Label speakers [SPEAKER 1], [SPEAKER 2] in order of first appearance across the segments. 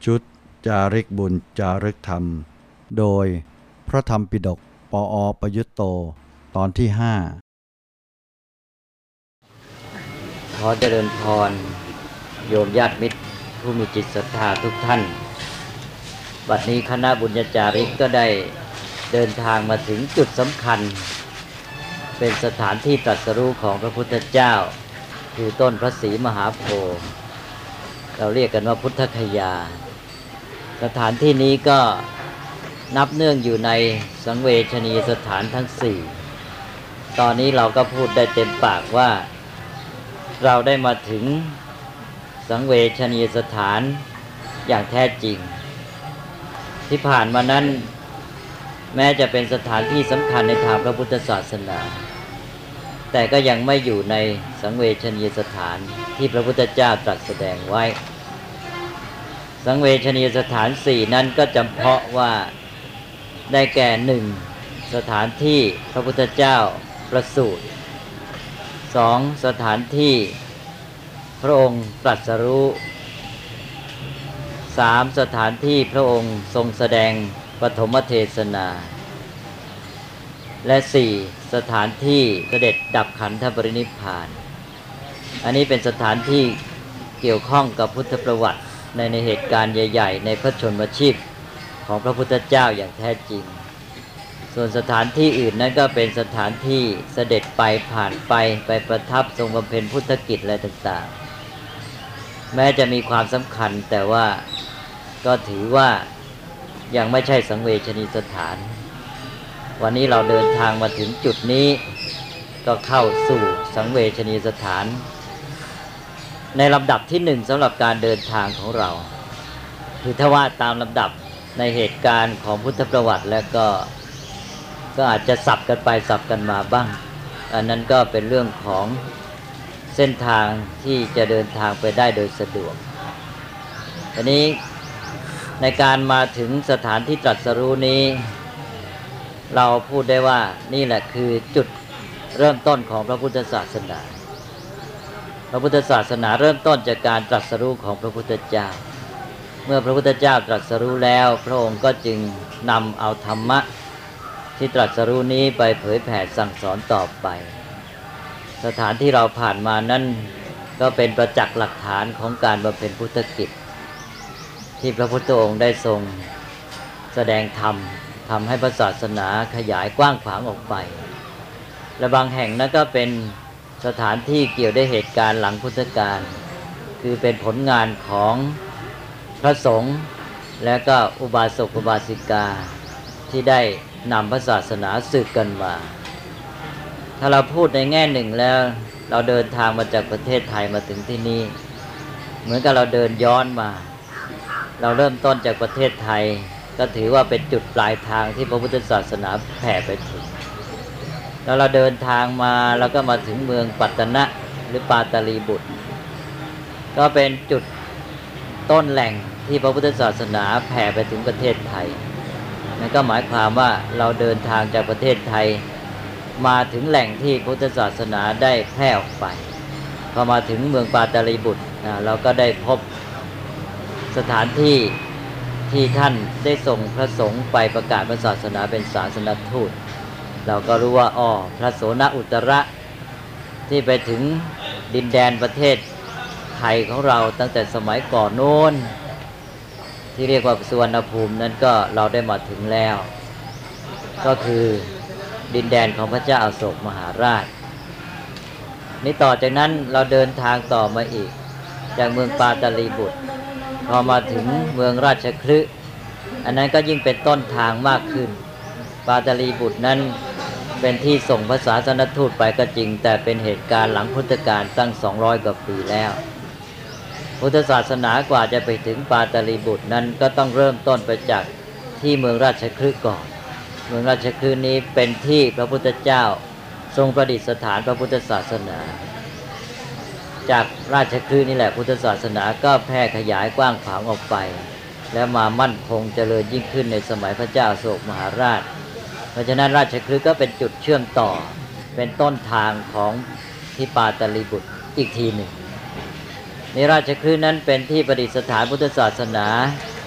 [SPEAKER 1] ชุดจาริกบุญจาริกธรรมโดยพระธรรมปิฎกปอ.ประยุตโตตอนที่
[SPEAKER 2] ขอเจริญพรโยมญาติมิตรผู้มีจิตศรัทธาทุกท่านบัดนี้คณะบุญญาจาริกก็ได้เดินทางมาถึงจุดสำคัญเป็นสถานที่ตรัสรู้ของพระพุทธเจ้าคือต้นพระศรีมหาโพธิ์เราเรียกกันว่าพุทธคยาสถานที่นี้ก็นับเนื่องอยู่ในสังเวชนียสถานทั้ง4ตอนนี้เราก็พูดได้เต็มปากว่าเราได้มาถึงสังเวชนียสถานอย่างแท้จริงที่ผ่านมานั้นแม้จะเป็นสถานที่สำคัญในทางพระพุทธศาสนาแต่ก็ยังไม่อยู่ในสังเวชนียสถานที่พระพุทธเจ้าตรัสแสดงไว้สังเวชนียสถาน4นั้นก็จำเพาะว่าได้แก่1สถานที่พระพุทธเจ้าประสูติ2สถานที่พระองค์ตรัสรู้3สถานที่พระองค์ทรงแสดงปฐมเทศนาและ4สถานที่เสด็จดับขันธปรินิพพานอันนี้เป็นสถานที่เกี่ยวข้องกับพุทธประวัติในเหตุการณ์ใหญ่ๆในพระชนมชีพของพระพุทธเจ้าอย่างแท้จริงส่วนสถานที่อื่นนั้นก็เป็นสถานที่เสด็จไปผ่านไปประทับทรงบำเพ็ญพุทธกิจอะไรต่างๆแม้จะมีความสำคัญแต่ว่าก็ถือว่ายังไม่ใช่สังเวชนียสถานวันนี้เราเดินทางมาถึงจุดนี้ก็เข้าสู่สังเวชนียสถานในลำดับที่1สำหรับการเดินทางของเราคือถ้าว่าตามลำดับในเหตุการณ์ของพุทธประวัติแล้วก็อาจจะสับกันไปสับกันมาบ้างอันนั้นก็เป็นเรื่องของเส้นทางที่จะเดินทางไปได้โดยสะดวกอันนี้ในการมาถึงสถานที่ตรัสรู้นี้เราพูดได้ว่านี่แหละคือจุดเริ่มต้นของพระพุทธศาสนาพระพุทธศาสนาเริ่มต้นจากการตรัสรู้ของพระพุทธเจ้าเมื่อพระพุทธเจ้าตรัสรู้แล้วพระองค์ก็จึงนำเอาธรรมะที่ตรัสรู้นี้ไปเผยแผ่สั่งสอนต่อไปสถานที่เราผ่านมานั้นก็เป็นประจักษ์หลักฐานของการบำเพ็ญพุทธกิจที่พระพุทธองค์ได้ทรงแสดงธรรมทำให้พระศาสนาขยายกว้างขวางออกไปและบางแห่งนั้นก็เป็นสถานที่เกี่ยวด้วยเหตุการณ์หลังพุทธกาลคือเป็นผลงานของพระสงฆ์และก็อุบาสกอุบาสิกาที่ได้นำพระศาสนาสืบกันมาถ้าเราพูดในแง่หนึ่งแล้วเราเดินทางมาจากประเทศไทยมาถึงที่นี่เหมือนกับเราเดินย้อนมาเราเริ่มต้นจากประเทศไทยก็ถือว่าเป็นจุดปลายทางที่พระพุทธศาสนาแผ่ไปถึงแล้วเราเดินทางมาแล้วก็มาถึงเมืองปัตตนะหรือปาตาลีบุตรก็เป็นจุดต้นแหล่งที่พระพุทธศาสนาแผ่ไปถึงประเทศไทยนั่นก็หมายความว่าเราเดินทางจากประเทศไทยมาถึงแหล่งที่พุทธศาสนาได้แพร่ออกไปพอมาถึงเมืองปาตาลีบุตรเราก็ได้พบสถานที่ที่ท่านได้ส่งพระสงฆ์ไปประกาศพระศาสนาเป็นศาสนทูตเราก็รู้ว่าพระโสนอุตระที่ไปถึงดินแดนประเทศไทยของเราตั้งแต่สมัยก่อนโน้นที่เรียกว่าสุวรรณภูมินั้นก็เราได้มาถึงแล้วก็คือดินแดนของพระเจ้าอโศกมหาราชนี่ต่อจากนั้นเราเดินทางต่อมาอีกจากเมืองปาตาลีบุตรพอมาถึงเมืองราชคฤห์อันนั้นก็ยิ่งเป็นต้นทางมากขึ้นปาตาลีบุตรนั้นเป็นที่ส่งพระศาสนทูตไปก็จริงแต่เป็นเหตุการณ์หลังพุทธกาลตั้ง200กว่าปีแล้วพุทธศาสนากว่าจะไปถึงปาตาลีบุตรนั้นก็ต้องเริ่มต้นไปจากที่เมืองราชคฤห์ก่อนเมืองราชคฤห์นี้เป็นที่พระพุทธเจ้าทรงประดิษฐานพระพุทธศาสนาจากราชคฤห์นี่แหละพุทธศาสนาก็แพร่ขยายกว้างขวางออกไปแล้วมามั่นคงเจริญยิ่งขึ้นในสมัยพระเจ้าอโศกมหาราชเพราะฉะนั้นราชคฤห์ก็เป็นจุดเชื่อมต่อเป็นต้นทางของที่ปาตาลีบุตรอีกทีหนึ่งในราชคฤห์นั้นเป็นที่ประดิษฐานพุทธศาสนา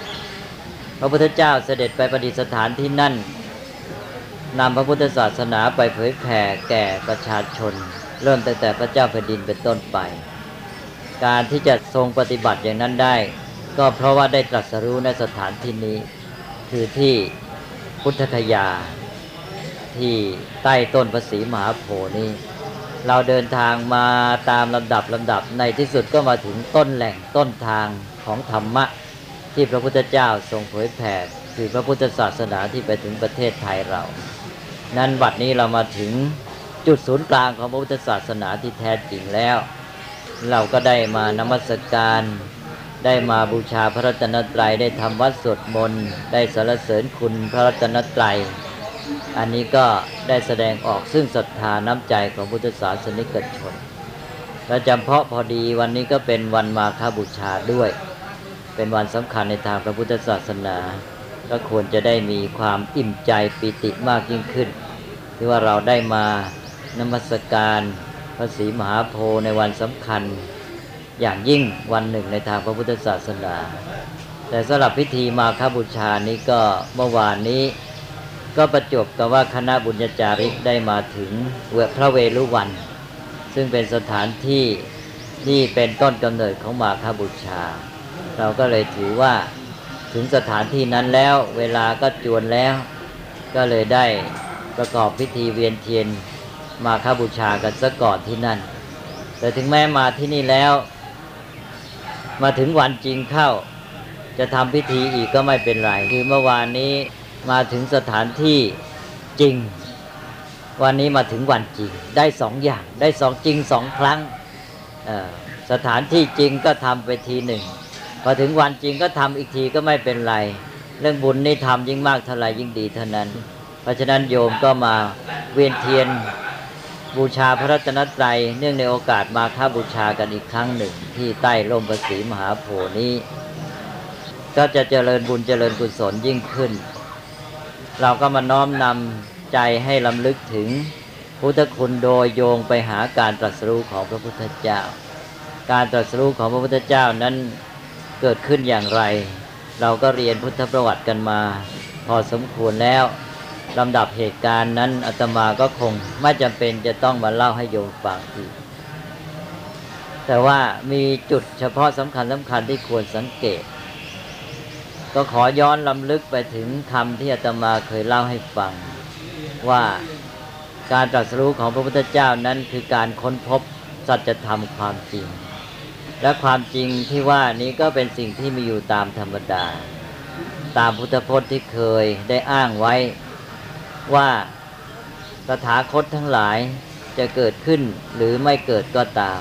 [SPEAKER 2] พระพุทธเจ้าเสด็จไปประดิษฐานที่นั่นนำพระพุทธศาสนาไปเผยแผ่แก่ประชาชนเริ่มตั้งแต่พระเจ้าแผ่นดินเป็นต้นไปการที่จะทรงปฏิบัติอย่างนั้นได้ก็เพราะว่าได้ตรัสรู้ในสถานที่นี้คือที่พุทธคยาที่ใต้ต้นพระศรีมหาโพธิ์นี้เราเดินทางมาตามลำดับในที่สุดก็มาถึงต้นแหล่งต้นทางของธรรมะที่พระพุทธเจ้าทรงเผยแผ่คือพระพุทธศาสนาที่ไปถึงประเทศไทยเรานั้นบัดนี้เรามาถึงจุดศูนย์กลางของพระพุทธศาสนาที่แท้จริงแล้วเราก็ได้มานมัสการได้มาบูชาพระรัตนตรัยได้ทำวัดสวดมนต์ได้สรรเสริญคุณพระรัตนตรัยอันนี้ก็ได้แสดงออกซึ่งศรัทธาน้ำใจของพุทธศาสนิกชนและจำเพาะพอดีวันนี้ก็เป็นวันมาฆบูชาด้วยเป็นวันสำคัญในทางพระพุทธศาสนาก็ควรจะได้มีความอิ่มใจปิติมากยิ่งขึ้นที่ว่าเราได้มานมัสการพระศรีมหาโพธิ์ในวันสำคัญอย่างยิ่งวันหนึ่งในทางพระพุทธศาสนาแต่สำหรับพิธีมาฆบูชานี้ก็เมื่อวานนี้ก็ประจวบกับว่าคณะบุญญาจาริกได้มาถึงพระเวฬุวันซึ่งเป็นสถานที่ที่เป็นต้นกำเนิดของมาฆบูชาเราก็เลยถือว่าถึงสถานที่นั้นแล้วเวลาก็จวนแล้วก็เลยได้ประกอบพิธีเวียนเทียนมาฆบูชากันซะก่อนที่นั่นแต่ถึงแม้มาที่นี่แล้วมาถึงวันจริงเข้าจะทำพิธีอีกก็ไม่เป็นไรคือเมื่อวานนี้มาถึงสถานที่จริงวันนี้มาถึงวันจริงได้สองอย่างได้สองจริงสองครั้งสถานที่จริงก็ทำไปทีหนึ่งพอถึงวันจริงก็ทำอีกทีก็ไม่เป็นไรเรื่องบุญนี่ทำยิ่งมากเท่าไรยิ่งดีเท่านั้นเพราะฉะนั้นโยมก็มาเวียนเทียนบูชาพระรัตนตรัยเนื่องในโอกาสมาฆบูชากันอีกครั้งหนึ่งที่ใต้ร่มพระศรีมหาโพธิ์นี้ก็จะเจริญบุญเจริญกุศลยิ่งขึ้นเราก็มาน้อมนำใจให้ลำลึกถึงพุทธคุณโดยโยงไปหาการตรัสรู้ของพระพุทธเจ้าการตรัสรู้ของพระพุทธเจ้านั้นเกิดขึ้นอย่างไรเราก็เรียนพุทธประวัติกันมาพอสมควรแล้วลำดับเหตุการณ์นั้นอาตมาก็คงไม่จำเป็นจะต้องมาเล่าให้โยมฟังอีกแต่ว่ามีจุดเฉพาะสำคัญที่ควรสังเกตก็ขอย้อนลำลึกไปถึงคำที่อาตมาเคยเล่าให้ฟังว่าการตรัสรู้ของพระพุทธเจ้านั้นคือการค้นพบสัจธรรมความจริงและความจริงที่ว่านี้ก็เป็นสิ่งที่มีอยู่ตามธรรมดาตามพุทธพจน์ที่เคยได้อ้างไว้ว่าตถาคตทั้งหลายจะเกิดขึ้นหรือไม่เกิดก็ตาม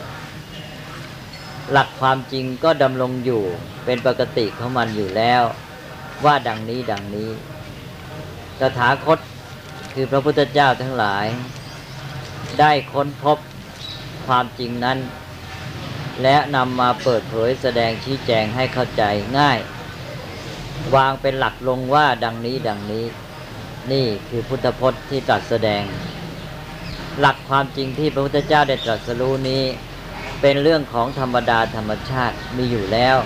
[SPEAKER 2] หลักความจริงก็ดำรงอยู่เป็นปกติของมันอยู่แล้วว่าดังนี้ตถาคตคือพระพุทธเจ้าทั้งหลายได้ค้นพบความจริงนั้นและนำมาเปิดเผยแสดงชี้แจงให้เข้าใจง่ายวางเป็นหลักลงว่าดังนี้นี่คือพุทธพจน์ที่ตรัสแสดงหลักความจริงที่พระพุทธเจ้าได้ตรัสรู้นี้เป็นเรื่องของธรรมดาธรรมชาติมีอยู่แล้ว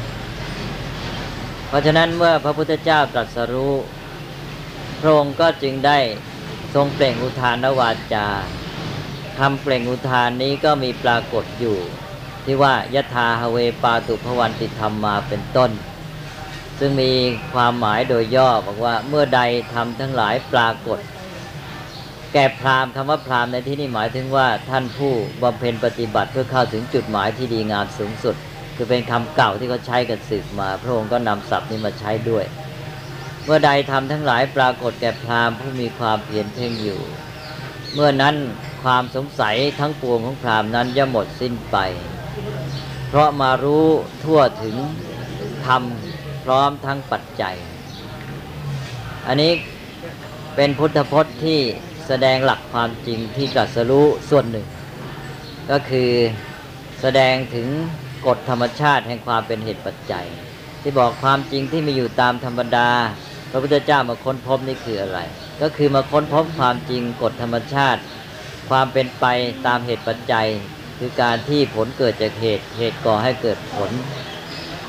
[SPEAKER 2] เพราะฉะนั้นเมื่อพระพุทธเจ้าตรัสรู้พระองค์ก็จึงได้ทรงเปล่งอุทานวาจาคำเปล่งอุทานนี้ก็มีปรากฏอยู่ที่ว่ายถาหเวปาตุภวันติธรรมมาเป็นต้นซึ่งมีความหมายโดยย่อบอกว่าเมื่อใดธรรมทั้งหลายปรากฏแก่พราหมณ์คำว่าพราหมณ์ในที่นี้หมายถึงว่าท่านผู้บำเพ็ญปฏิบัติเพื่อเข้าถึงจุดหมายที่ดีงามสูงสุดคือเป็นคำเก่าที่เขาใช้กันสืบมาพระองค์ก็นำศัพท์นี้มาใช้ด้วยเมื่อใดธรรมทั้งหลายปรากฏแก่พราหมณ์ผู้มีความเพียรเพ่งอยู่เมื่อนั้นความสงสัยทั้งปวงของพราหมณ์นั้นย่อมหมดสิ้นไปเพราะมารู้ทั่วถึงธรรมพร้อมทั้งปัจจัยอันนี้เป็นพุทธพจน์ที่แสดงหลักความจริงที่ตรัสรู้ส่วนหนึ่งก็คือแสดงถึงกฎธรรมชาติแห่งความเป็นเหตุปัจจัยที่บอกความจริงที่มีอยู่ตามธรรมดาพระพุทธเจ้ามาค้นพบนี่คืออะไรก็คือมาค้นพบความจริงกฎธรรมชาติความเป็นไปตามเหตุปัจจัยคือการที่ผลเกิดจากเหตุก่อให้เกิดผล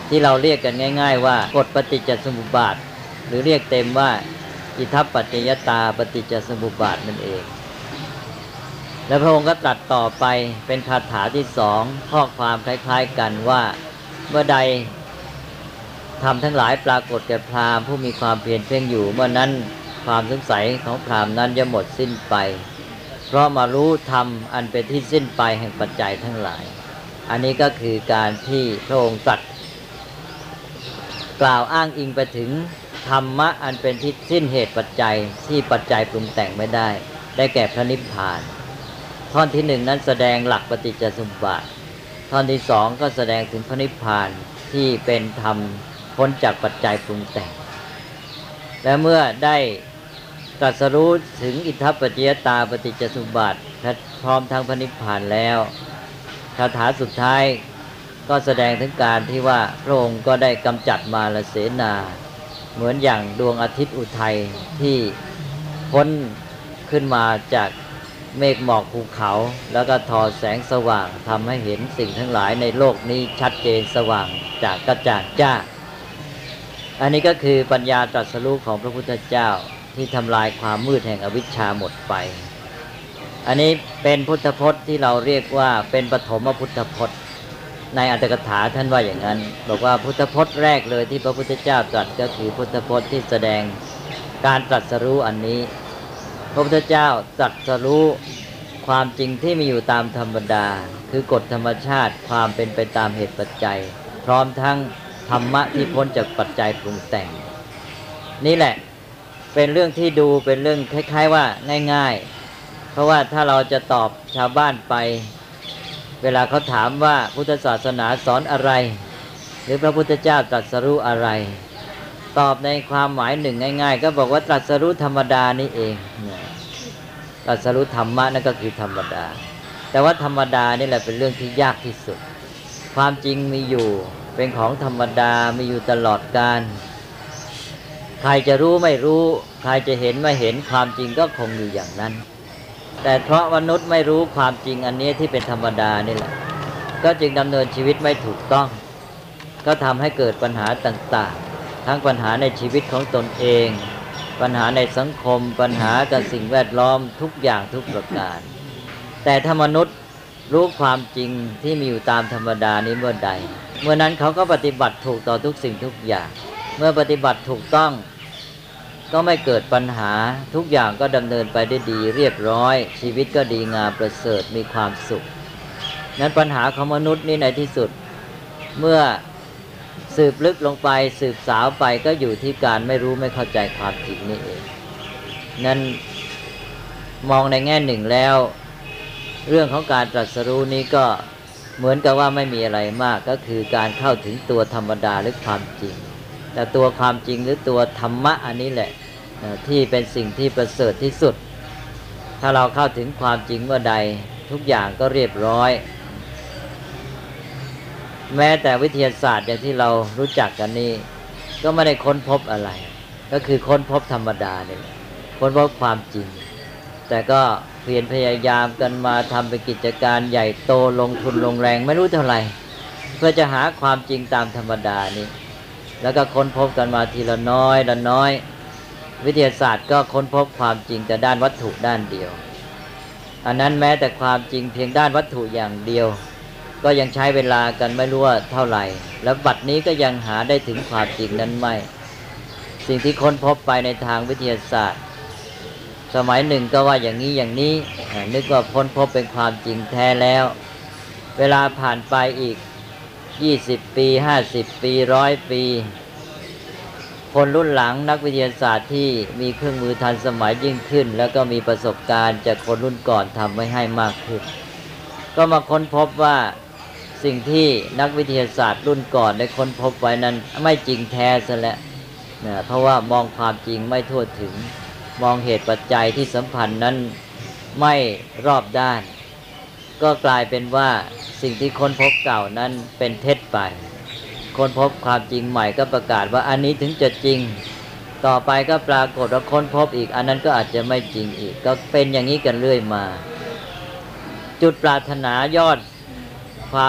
[SPEAKER 2] ที่เราเรียกกันง่ายๆว่ากฎปฏิจจสมุปบาทหรือเรียกเต็มว่าอิทัปปัจจยตาปฏิจจสมุปบาทนั่นเองแล้วพระองค์ก็ตรัสต่อไปเป็นคาถาที่สองข้อความคล้ายๆกันว่าเมื่อใดธรรมทั้งหลายปรากฏแก่พราหมณ์ผู้มีความเพียรเพ่งอยู่เมื่อนั้นความสงสัยของพราหมณ์นั้นจะหมดสิ้นไปเพราะมารู้ธรรมอันเป็นที่สิ้นไปแห่งปัจจัยทั้งหลายอันนี้ก็คือการที่พระองค์ตรัสกล่าวอ้างอิงไปถึงธรรมะอันเป็นที่สิ้นเหตุปัจจัยที่ปัจจัยปรุงแต่งไม่ได้แก่พระนิพพานท่อนที่หนึ่งนั้นแสดงหลักปฏิจจสมุปบาทท่อนที่สองก็แสดงถึงพระนิพพานที่เป็นธรรมพ้นจากปัจจัยปรุงแต่งและเมื่อได้ตรัสรู้ถึงอิทธัปปัจจยตาปฏิจจสมุปบาทพร้อมทั้งพระนิพพานแล้วคาถาสุดท้ายก็แสดงถึงการที่ว่าพระองค์ก็ได้กำจัดมาลเสนาเหมือนอย่างดวงอาทิตย์อุทัยที่พ้นขึ้นมาจากเมฆหมอกภูเขาแล้วก็ทอแสงสว่างทำให้เห็นสิ่งทั้งหลายในโลกนี้ชัดเจนสว่างจากกระจ่างจ้าอันนี้ก็คือปัญญาตรัสรู้ของพระพุทธเจ้าที่ทำลายความมืดแห่งอวิชชาหมดไปอันนี้เป็นพุทธพจน์ที่เราเรียกว่าเป็นปฐมพุทธพจน์ในอรรถกถาท่านว่าอย่างนั้นบอกว่าพุทธพจน์แรกเลยที่พระพุทธเจ้าตรัสก็คือพุทธพจน์ที่แสดงการตรัสรู้อันนี้พระพุทธเจ้าตรัสรู้ความจริงที่มีอยู่ตามธรรมดาคือกฎธรรมชาติความเป็นไปตามเหตุปัจจัยพร้อมทั้งธรรมะที่พ้นจากปัจจัยปรุงแต่งนี่แหละเป็นเรื่องที่ดูเป็นเรื่องคล้ายๆว่าง่ายๆเพราะว่าถ้าเราจะตอบชาวบ้านไปเวลาเขาถามว่าพุทธศาสนาสอนอะไรหรือพระพุทธเจ้าตรัสรู้อะไรตอบในความหมายหนึ่งง่ายๆก็บอกว่าตรัสรู้ธรรมดานี่เองตรัสรู้ธรรมะนั่นก็คือธรรมดาแต่ว่าธรรมดานี่แหละเป็นเรื่องที่ยากที่สุดความจริงมีอยู่เป็นของธรรมดามีอยู่ตลอดกาลใครจะรู้ไม่รู้ใครจะเห็นไม่เห็นความจริงก็คงอยู่อย่างนั้นแต่เพราะมนุษย์ไม่รู้ความจริงอันนี้ที่เป็นธรรมดานี่แหละก็จึงดำเนินชีวิตไม่ถูกต้องก็ทำให้เกิดปัญหาต่างๆทั้งปัญหาในชีวิตของตนเองปัญหาในสังคมปัญหากับสิ่งแวดล้อมทุกอย่างทุกประการแต่ถ้ามนุษย์รู้ความจริงที่มีอยู่ตามธรรมดานี้เมื่อใดเมื่อนั้นเขาก็ปฏิบัติถูกต่อทุกสิ่งทุกอย่างเมื่อปฏิบัติถูกต้องก็ไม่เกิดปัญหาทุกอย่างก็ดำเนินไปได้ดีเรียบร้อยชีวิตก็ดีงามประเสริฐมีความสุขนั้นปัญหาของมนุษย์นี่ในที่สุดเมื่อสืบลึกลงไปสืบสาวไปก็อยู่ที่การไม่รู้ไม่เข้าใจความจริงนี่เองนั้นมองในแง่หนึ่งแล้วเรื่องของการตรัสรู้นี้ก็เหมือนกับว่าไม่มีอะไรมากก็คือการเข้าถึงตัวธรรมดาหรือความจริงแต่ตัวความจริงหรือตัวธรรมะอันนี้แหละที่เป็นสิ่งที่ประเสริฐที่สุดถ้าเราเข้าถึงความจริงเมื่อใดทุกอย่างก็เรียบร้อยแม้แต่วิทยาศาสตร์อย่างที่เรารู้จักกันนี่ก็ไม่ได้ค้นพบอะไรก็คือค้นพบธรรมดาเนี่ยค้นพบความจริงแต่ก็เพียรพยายามกันมาทำเป็นกิจการใหญ่โตลงทุนลงแรงไม่รู้เท่าไหร่เพื่อจะหาความจริงตามธรรมดานี้แล้วก็ค้นพบกันมาทีละน้อยละน้อยวิทยาศาสตร์ก็ค้นพบความจริงแต่ด้านวัตถุด้านเดียวอันนั้นแม้แต่ความจริงเพียงด้านวัตถุอย่างเดียวก็ยังใช้เวลากันไม่รู้ว่าเท่าไหร่แล้วบัดนี้ก็ยังหาได้ถึงความจริงนั้นไม่สิ่งที่ค้นพบไปในทางวิทยาศาสตร์สมัยหนึ่งก็ว่าอย่างนี้อย่างนี้นึกว่าค้นพบเป็นความจริงแท้แล้วเวลาผ่านไปอีก20 ปี50 ปี100 ปีคนรุ่นหลังนักวิทยาศาสตร์ที่มีเครื่องมือทันสมัยยิ่งขึ้นแล้วก็มีประสบการณ์จากคนรุ่นก่อนทำไว้ให้มากขึ้นก็มาค้นพบว่าสิ่งที่นักวิทยาศาสตร์รุ่นก่อนได้ค้นพบไว้นั้นไม่จริงแท้ซะแล้วเพราะว่ามองความจริงไม่ทั่วถึงมองเหตุปัจจัยที่สัมพันธ์นั้นไม่รอบด้านก็กลายเป็นว่าสิ่งที่ค้นพบเก่านั้นเป็นเท็จไปค้นพบความจริงใหม่ก็ประกาศว่าอันนี้ถึงจะจริงต่อไปก็ปรากฏว่าค้นพบอีกอันนั้นก็อาจจะไม่จริงอีกก็เป็นอย่างนี้กันเรื่อยมาจุดปรารถนายอดความ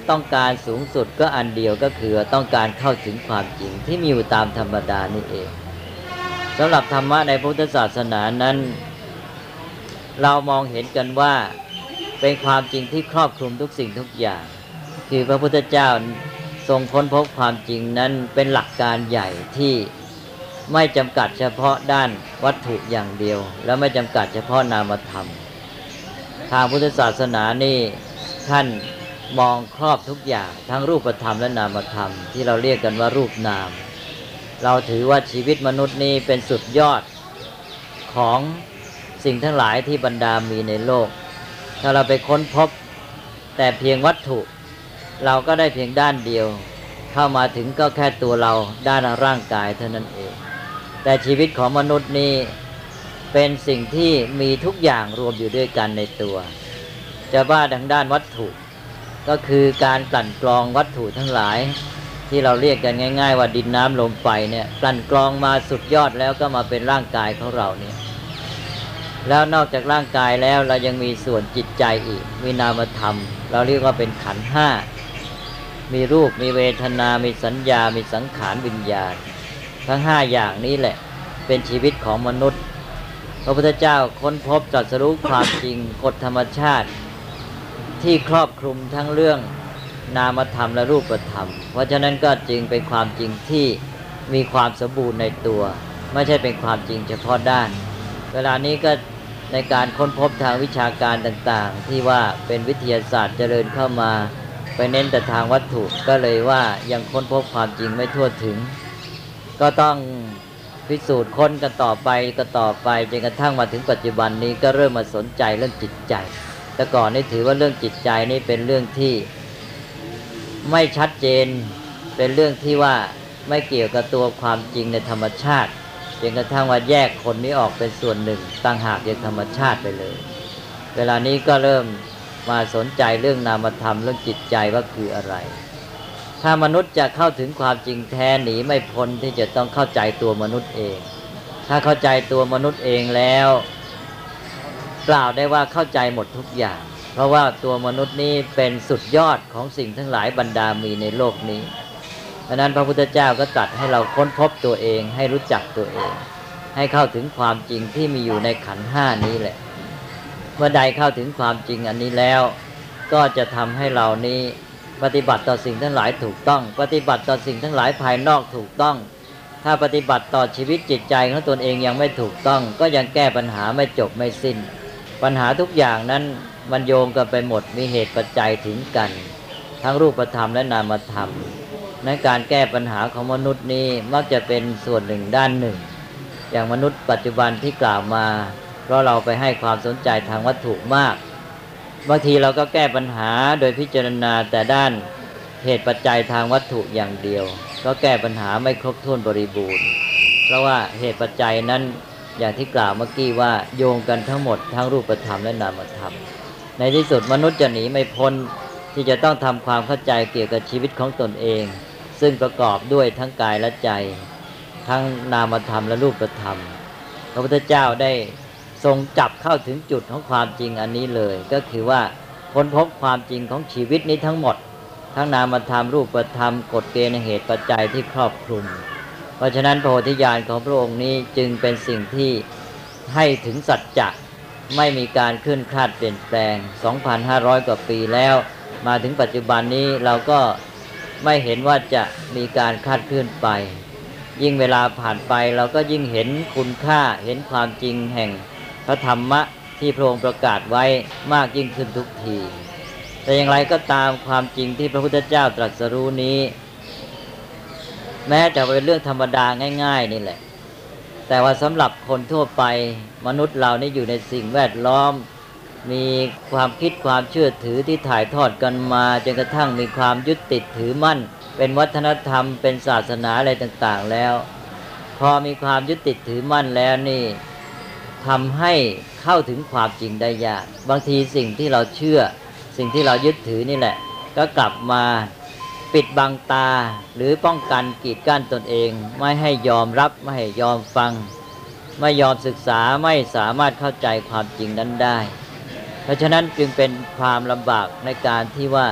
[SPEAKER 2] ต้องการสูงสุดก็อันเดียวก็คือต้องการเข้าถึงความจริงที่มีอยู่ตามธรรมดานี่เองสำหรับธรรมะในพุทธศาสนานั้นเรามองเห็นกันว่าเป็นความจริงที่ครอบคลุมทุกสิ่งทุกอย่างคือพระพุทธเจ้าทรงค้นพบความจริงนั้นเป็นหลักการใหญ่ที่ไม่จำกัดเฉพาะด้านวัตถุอย่างเดียวและไม่จำกัดเฉพาะนามธรรมทางพุทธศาสนานี่ท่านมองครอบทุกอย่างทั้งรูปธรรมและนามธรรมที่เราเรียกกันว่ารูปนามเราถือว่าชีวิตมนุษย์นี้เป็นสุดยอดของสิ่งทั้งหลายที่บรรดามีในโลกถ้าเราไปค้นพบแต่เพียงวัตถุเราก็ได้เพียงด้านเดียวเข้ามาถึงก็แค่ตัวเราด้านร่างกายเท่านั้นเองแต่ชีวิตของมนุษย์นี้เป็นสิ่งที่มีทุกอย่างรวมอยู่ด้วยกันในตัวจะว่าทางด้านวัตถุก็คือการกลั่นกรองวัตถุทั้งหลายที่เราเรียกกันง่ายๆว่าดินน้ำลมไฟเนี่ยกลั่นกรองมาสุดยอดแล้วก็มาเป็นร่างกายของเราเนี่ยแล้วนอกจากร่างกายแล้วเรายังมีส่วนจิตใจอีกมีนามธรรมเราเรียกว่าเป็นขันธ์ห้ามีรูปมีเวทนามีสัญญามีสังขารวิญญาณทั้งห้าอย่างนี้แหละเป็นชีวิตของมนุษย์พระพุทธเจ้าค้นพบตรัสรู้ความจริงกฎธรรมชาติที่ครอบคลุมทั้งเรื่องนามธรรมและรูปธรรมเพราะฉะนั้นก็จึงเป็นความจริงที่มีความสมบูรณ์ในตัวไม่ใช่เป็นความจริงเฉพาะด้านเวลานี้ก็ในการค้นพบทางวิชาการต่างๆที่ว่าเป็นวิทยาศาสตร์เจริญเข้ามาไปเน้นแต่ทางวัตถุก็เลยว่ายังค้นพบความจริงไม่ทั่วถึงก็ต้องพิสูจน์ค้นกันต่อไปจนกระทั่งมาถึงปัจจุบันนี้ก็เริ่มมาสนใจเรื่องจิตใจแต่ก่อนนี่ถือว่าเรื่องจิตใจนี่เป็นเรื่องที่ไม่ชัดเจนเป็นเรื่องที่ว่าไม่เกี่ยวกับตัวความจริงในธรรมชาติจนกระทั่งว่าแยกคนนี้ออกเป็นส่วนหนึ่งต่างหากจากธรรมชาติไปเลยเวลานี้ก็เริ่มมาสนใจเรื่องนามธรรมเรื่องจิตใจว่าคืออะไรถ้ามนุษย์จะเข้าถึงความจริงแท้หนีไม่พ้นที่จะต้องเข้าใจตัวมนุษย์เองถ้าเข้าใจตัวมนุษย์เองแล้วกล่าวได้ว่าเข้าใจหมดทุกอย่างเพราะว่าตัวมนุษย์นี้เป็นสุดยอดของสิ่งทั้งหลายบรรดามีในโลกนี้ดังนั้นพระพุทธเจ้าก็ตรัสให้เราค้นพบตัวเองให้รู้จักตัวเองให้เข้าถึงความจริงที่มีอยู่ในขันธ์ห้านี้แหละเมื่อใดเข้าถึงความจริงอันนี้แล้วก็จะทำให้เรานี้ปฏิบัติต่อสิ่งทั้งหลายถูกต้องปฏิบัติต่อสิ่งทั้งหลายภายนอกถูกต้องถ้าปฏิบัติต่อชีวิตจิตใจของตนเองยังไม่ถูกต้องก็ยังแก้ปัญหาไม่จบไม่สิ้นปัญหาทุกอย่างนั้นมันโยงกันไปหมดมีเหตุปัจจัยถึงกันทั้งรูปธรรมและนามธรรมในการแก้ปัญหาของมนุษย์นี้มักจะเป็นส่วนหนึ่งด้านหนึ่งอย่างมนุษย์ปัจจุบันที่กล่าวมาเพราะเราไปให้ความสนใจทางวัตถุมากบางทีเราก็แก้ปัญหาโดยพิจารณาแต่ด้านเหตุปัจจัยทางวัตถุอย่างเดียวก็แก้ปัญหาไม่ครบถ้วนบริบูรณ์เพราะว่าเหตุปัจจัยนั้นอย่างที่กล่าวเมื่อกี้ว่าโยงกันทั้งหมดทั้งรูปธรรมและนามธรรมในที่สุดมนุษย์จะหนีไม่พ้นที่จะต้องทำความเข้าใจเกี่ยวกับชีวิตของตนเองซึ่งประกอบด้วยทั้งกายและใจทั้งนามธรรมและรูปธรรมพระพุทธเจ้าได้ทรงจับเข้าถึงจุดของความจริงอันนี้เลยก็คือว่าค้นพบความจริงของชีวิตนี้ทั้งหมดทั้งนามธรรมรูปธรรมกฎเกณฑ์เหตุปัจจัยที่ครอบคลุมเพราะฉะนั้นพระโพธิญาณของพระองค์นี้จึงเป็นสิ่งที่ให้ถึงสัจจะไม่มีการเคลื่อนคลาดเปลี่ยนแปลง 2,500 กว่าปีแล้วมาถึงปัจจุบันนี้เราก็ไม่เห็นว่าจะมีการคลาดเคลื่อนไปยิ่งเวลาผ่านไปเราก็ยิ่งเห็นคุณค่าเห็นความจริงแห่งพระธรรมะที่พระองค์ประกาศไว้มากยิ่งขึ้นทุกทีแต่อย่างไรก็ตามความจริงที่พระพุทธเจ้าตรัสรู้นี้แม้จะเป็นเรื่องธรรมดาง่ายๆนี่แหละแต่ว่าสำหรับคนทั่วไปมนุษย์เรานี่อยู่ในสิ่งแวดล้อมมีความคิดความเชื่อถือที่ถ่ายทอดกันมาจนกระทั่งมีความยึดติดถือมั่นเป็นวัฒนธรรมเป็นศาสนาอะไรต่างๆแล้วพอมีความยึดติดถือมั่นแล้วนี่ทำให้เข้าถึงความจริงได้ยากบางทีสิ่งที่เราเชื่อสิ่งที่เรายึดถือนี่แหละก็กลับมาปิดบังตาหรือป้องกันกีดกั้นตนเองไม่ให้ยอมรับไม่ให้ยอมฟังไม่ยอมศึกษาไม่สามารถเข้าใจความจริงนั้นได้เพราะฉะนั้นจึงเป็นความลำบากในการที่ว่า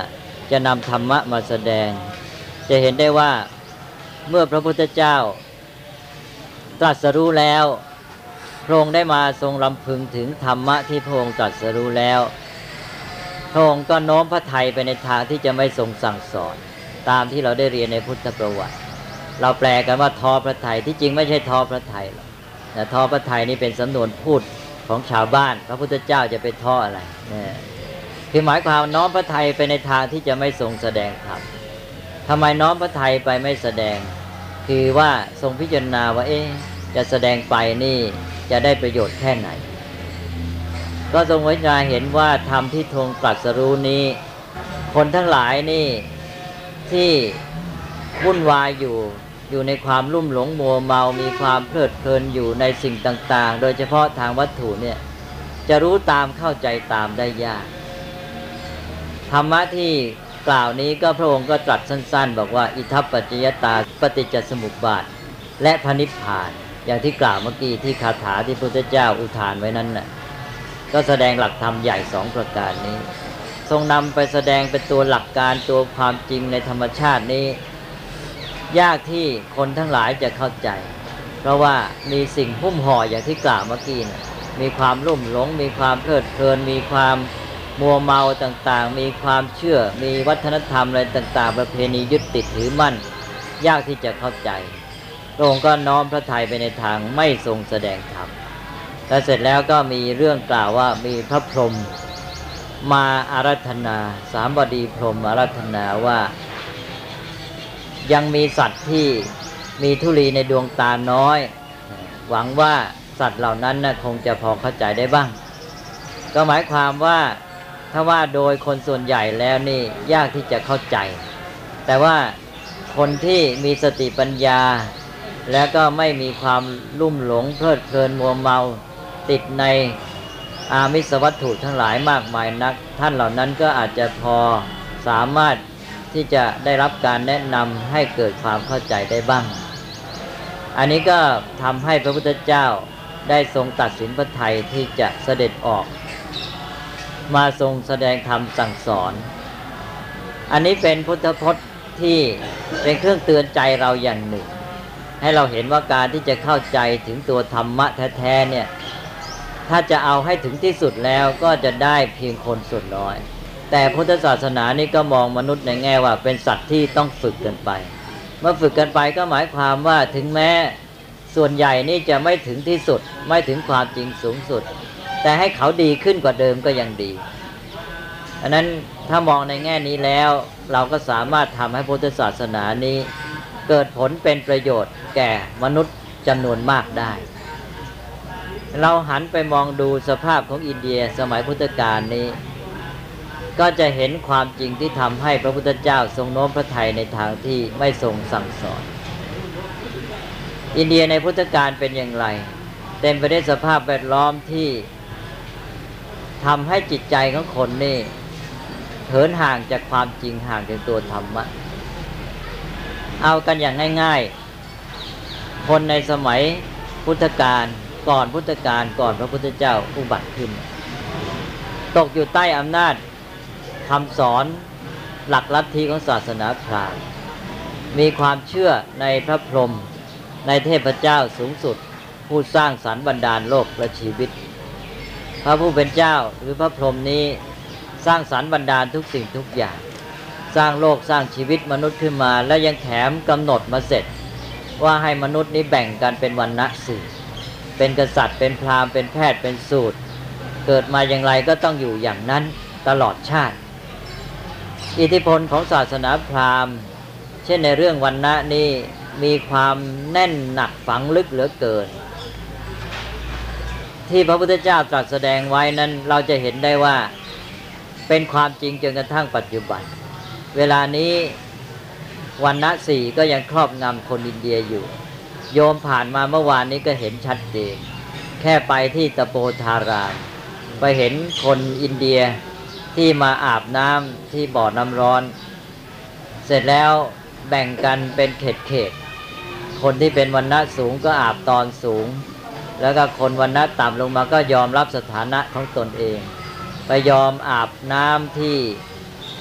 [SPEAKER 2] จะนำธรรมะมาแสดงจะเห็นได้ว่าเมื่อพระพุทธเจ้าตรัสรู้แล้วพระองค์ได้มาทรงรำพึงถึงธรรมะที่พระองค์ตรัสรู้แล้วพระองค์ก็โน้มพระทัยไปในทางที่จะไม่ทรงสั่งสอนตามที่เราได้เรียนในพุทธประวัติเราแปลกันว่าท้อพระทัยที่จริงไม่ใช่ท้อพระทัยหรอกแต่ท้อพระทัยนี่เป็นสำนวนพูดของชาวบ้านพระพุทธเจ้าจะไปท้ออะไรเนี่ยคือหมายความน้อมพระทัยไปในทางที่จะไม่ทรงแสดงธรรมทำไมน้อมพระทัยไปไม่แสดงคือว่าทรงพิจารณาว่าจะแสดงไปนี่จะได้ประโยชน์แค่ไหนก็ทรงพิจารณาเห็นว่าธรรมที่ทรงตรัสรู้นี้คนทั้งหลายนี่ที่วุ่นวายอยู่ในความลุ่มหลงมัวเมามีความเพลิดเพลินอยู่ในสิ่งต่างๆโดยเฉพาะทางวัตถุเนี่ยจะรู้ตามเข้าใจตามได้ยากธรรมะที่กล่าวนี้ก็พระองค์ก็ตรัสสั้นๆบอกว่าอิทัปปัจจยตาปฏิจจสมุปบาทและพระนิพพานอย่างที่กล่าวเมื่อกี้ที่คาถาที่พระพุทธเจ้าอุทานไว้นั้นน่ะก็แสดงหลักธรรมใหญ่2ประการนี้ทรงนำไปแสดงเป็นตัวหลักการตัวความจริงในธรรมชาตินี้ยากที่คนทั้งหลายจะเข้าใจเพราะว่ามีสิ่งหุ้มห่ออย่างที่กล่าวเมื่อกี้น่ะมีความลุ่มหลงมีความเพลิดเพลินมีความมัวเมาต่างๆมีความเชื่อมีวัฒนธรรมอะไรต่างๆประเพณียึดติดถือมั่นยากที่จะเข้าใจพระองค์ก็น้อมพระทัยไปในทางไม่ทรงแสดงธรรมและเสร็จแล้วก็มีเรื่องกล่าวว่ามีพระพรหมมาอาราธนาสามบดีพรหมอาราธนาว่ายังมีสัตว์ที่มีธุลีในดวงตาน้อยหวังว่าสัตว์เหล่านั้นคงจะพอเข้าใจได้บ้างก็หมายความว่าถ้าว่าโดยคนส่วนใหญ่แล้วนี่ยากที่จะเข้าใจแต่ว่าคนที่มีสติปัญญาแล้วก็ไม่มีความลุ่มหลงเพลิดเพลินมัวเมาติดในอามิสวัตถุทั้งหลายมากมายนักท่านเหล่านั้นก็อาจจะพอสามารถที่จะได้รับการแนะนำให้เกิดความเข้าใจได้บ้างอันนี้ก็ทำให้พระพุทธเจ้าได้ทรงตัดสินพระทัยที่จะเสด็จออกมาทรงแสดงธรรมสั่งสอนอันนี้เป็นพุทธพจน์ที่เป็นเครื่องเตือนใจเราอย่างหนึ่งให้เราเห็นว่าการที่จะเข้าใจถึงตัวธรรมะแท้ๆเนี่ยถ้าจะเอาให้ถึงที่สุดแล้วก็จะได้เพียงคนส่วนน้อยแต่พุทธศาสนานี่ก็มองมนุษย์ในแง่ว่าเป็นสัตว์ที่ต้องฝึกกันไปเมื่อฝึกกันไปก็หมายความว่าถึงแม้ส่วนใหญ่นี่จะไม่ถึงที่สุดไม่ถึงความจริงสูงสุดแต่ให้เขาดีขึ้นกว่าเดิมก็ยังดีอันนั้นถ้ามองในแง่นี้แล้วเราก็สามารถทำให้พุทธศาสนานี้เกิดผลเป็นประโยชน์แก่มนุษย์จำนวนมากได้เราหันไปมองดูสภาพของอินเดียสมัยพุทธกาลนี้ก็จะเห็นความจริงที่ทำให้พระพุทธเจ้าทรงโน้มพระทัยในทางที่ไม่ทรงสั่งสอนอินเดียในพุทธกาลเป็นอย่างไรเต็มไปด้วยสภาพแวดล้อมที่ทำให้จิตใจของคนนี่เหินห่างจากความจริงห่างจากตัวธรรมะเอากันอย่างง่ายๆคนในสมัยพุทธกาลก่อนพุทธกาลก่อนพระพุทธเจ้าอุบัติขึ้นตกอยู่ใต้อำนาจคำสอนหลักลัทธิของศาสนาพราหมณ์มีความเชื่อในพระพรหมในเทพเจ้าสูงสุดผู้สร้างสรรค์บันดาลโลกและชีวิตพระผู้เป็นเจ้าหรือพระพรหมนี้สร้างสรรค์บันดาลทุกสิ่งทุกอย่างสร้างโลกสร้างชีวิตมนุษย์ขึ้นมาแล้วยังแถมกำหนดมาเสร็จว่าให้มนุษย์นี้แบ่งกันเป็นวรรณะสี่เป็นกษัตริย์เป็นพราหมณ์เป็นแพทย์เป็นสูตรเกิดมาอย่างไรก็ต้องอยู่อย่างนั้นตลอดชาติอิทธิพลของศาสนาพราหมณ์เช่นในเรื่องวรรณะนี้มีความแน่นหนักฝังลึกเหลือเกินที่พระพุทธเจ้าตรัสแสดงไว้นั้นเราจะเห็นได้ว่าเป็นความจริงจนกระทั่งปัจจุบันเวลานี้วรรณะสี่ก็ยังครอบงำคนอินเดียอยู่โยมผ่านมาเมื่อวานนี้ก็เห็นชัดเจนแค่ไปที่ตะโปธารามไปเห็นคนอินเดียที่มาอาบน้ำที่บ่อน้ำร้อนเสร็จแล้วแบ่งกันเป็นเขตคนที่เป็นวรรณะสูงก็อาบตอนสูงแล้วก็คนวรรณะต่ำลงมาก็ยอมรับสถานะของตนเองไปยอมอาบน้ำที่